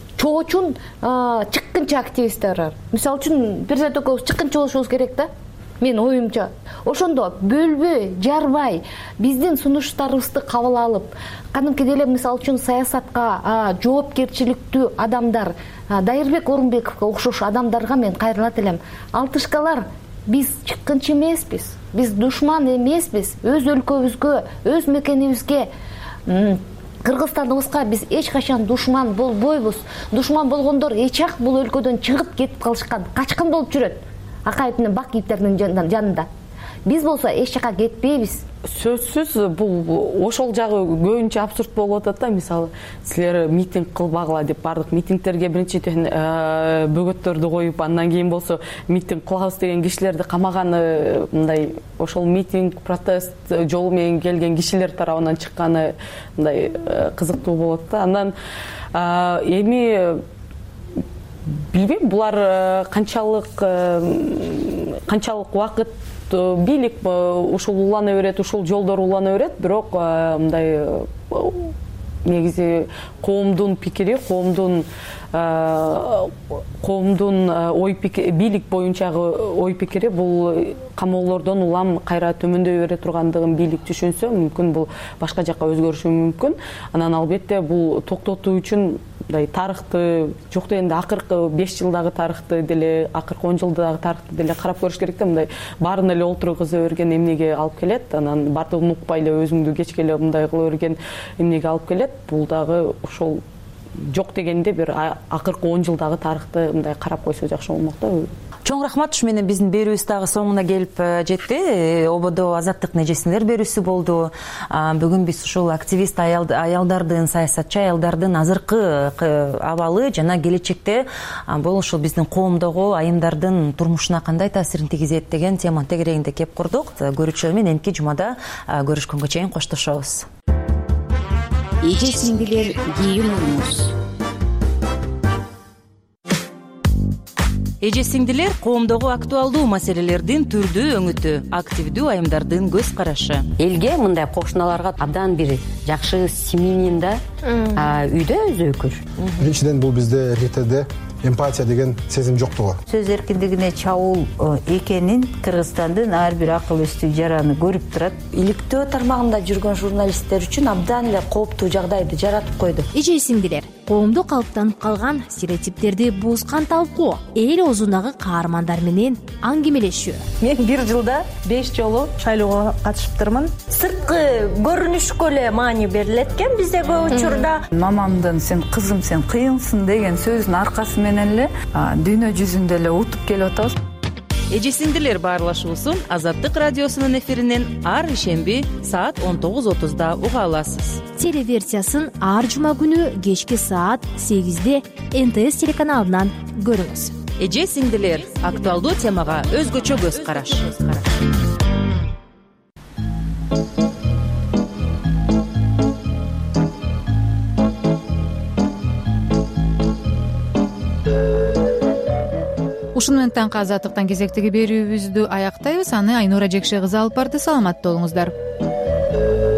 Чоочун чыккынча активисттер бар. Мисалы үчүн Перизат экөөбүз чыккынча болушубуз керек да. Мен оюмча ошондо бөлбөй жарбай биздин сунуштарыбызды кабыл алып, кадимкидей эле мисалы үчүн саясатка жоопкерчиликтүү адамдар, Дайырбек Орунбековго окшош адамдарга мен кайрылат элем. Алтышкалар, биз чыккынчы эмеспиз, биз душман эмеспиз. Өз өлкөбүзгө, өз мекенибизге, Кыргызстаныбызга биз эч качан душман болбойбуз. Душман болгондор эчак бул өлкөдөн чыгып кетип калышкан, качкын болуп жүрөт. Акаев менен Бакиевтердин жанында. Биз болсо эч жака кетпейбиз. Сөзсүз бул ошол жагы көбүнчө абсурд болуп атат да. Мисалы, силер митинг кылбагыла деп бардык митингтерге биринчиден бөгөттөрдү коюп, андан кийин болсо митинг кылабыз деген кишилерди камаганы, мындай ошол митинг, протест жолу менен келген кишилер тарабынан чыкканы мындай кызыктуу болот да. Андан эми билбейм, булар канчалык убакыт бийлик ушул улана берет, ушул жолдор улана берет, бирок мындай негизи коомдун пикири, коомдун бийлик боюнчагы ой пикири бул камоолордон улам кайра төмөндөй бере тургандыгын бийлик түшүнсө мүмкүн бул башка жакка өзгөрүшү мүмкүн. Анан албетте бул токтотуу үчүн мындай тарыхты, жок дегенде акыркы 5 жылдагы тарыхты деле, акыркы 10 жылдагы тарыхты деле карап көрүш керек да. Мындай баарын эле олтургуза берген эмнеге алып келет, анан баардыгын укпай эле өзүңдү кечке эле мындай кыла берген эмнеге алып келет. Бул дагы ошол жок дегенде бир акыркы 10 жылдагы тарыхты мындай карап койсо жакшы болмок да. Чоң рахмат. Ушу менен биздин берүүбүз дагы соңуна келип жетти. ОБД Азаттык Нежесиндер берүүсү болду. Бүгүн биз ушул активист аялдардын, саясатчы аялдардын азыркы абалы жана келечекте бул ушул биздин коомдогу айымдардын турмушуна кандай таасирин тийгизет деген теманын тегерегинде кеп курдук. Көрүүчүлөр менен эмки жумада көрүшкөнгө чейин коштошобуз. Эже сиңдилер, кийин уруңуз. Эже сиңдилер коомдогу актуалдуу маселелердин түрдүү өңүтү, активдүү айымдардын көз карашы. Элге мындай кошуналарга абдан бир жакшы семьянин да үйдө өзөкүр. Биринчиден бул бизде РТД эмпатия деген сезим жоктугу. Сөз эркиндигине чабуул экенин Кыргызстандын ар бир акыл эстүү жараны көрүп турат. Иликтөө тармагында жүргөн журналисттер үчүн абдан эле кооптуу жагдайды жаратып койду. Эже сиңдилер, коомдо калыптанып калган стереотиптерди бузган талкуу, эл оозундагы каармандар менен аңгемелешүү. Мен 1 жылда 5 жолу шайлоого катышыптырмын. Сырткы көрүнүшкө эле маани берилет экен бизде көп учурда. Мамамдын "сен кызым, сен кыйынсың" деген сөзүнүн аркасы менен эле дүйнө жүзүндө эле утуп келип атабыз. Эже сиңдилер баарлашуусун Азаттык радиосунун эфиринен ар ишемби саат 19:30 уга аласыз. Телеверсиясын ар жума күнү кечки саат 8-де НТС телеканалынан көрүңүз. Эже сиңдилер, актуалдуу темага өзгөчө көз караш. Ушуну менен таңкы Азаттыктан кезектеги берүүбүздү аяктайбыз. Аны Айнура Жекше кызы алып барды. Саламатта болуңуздар.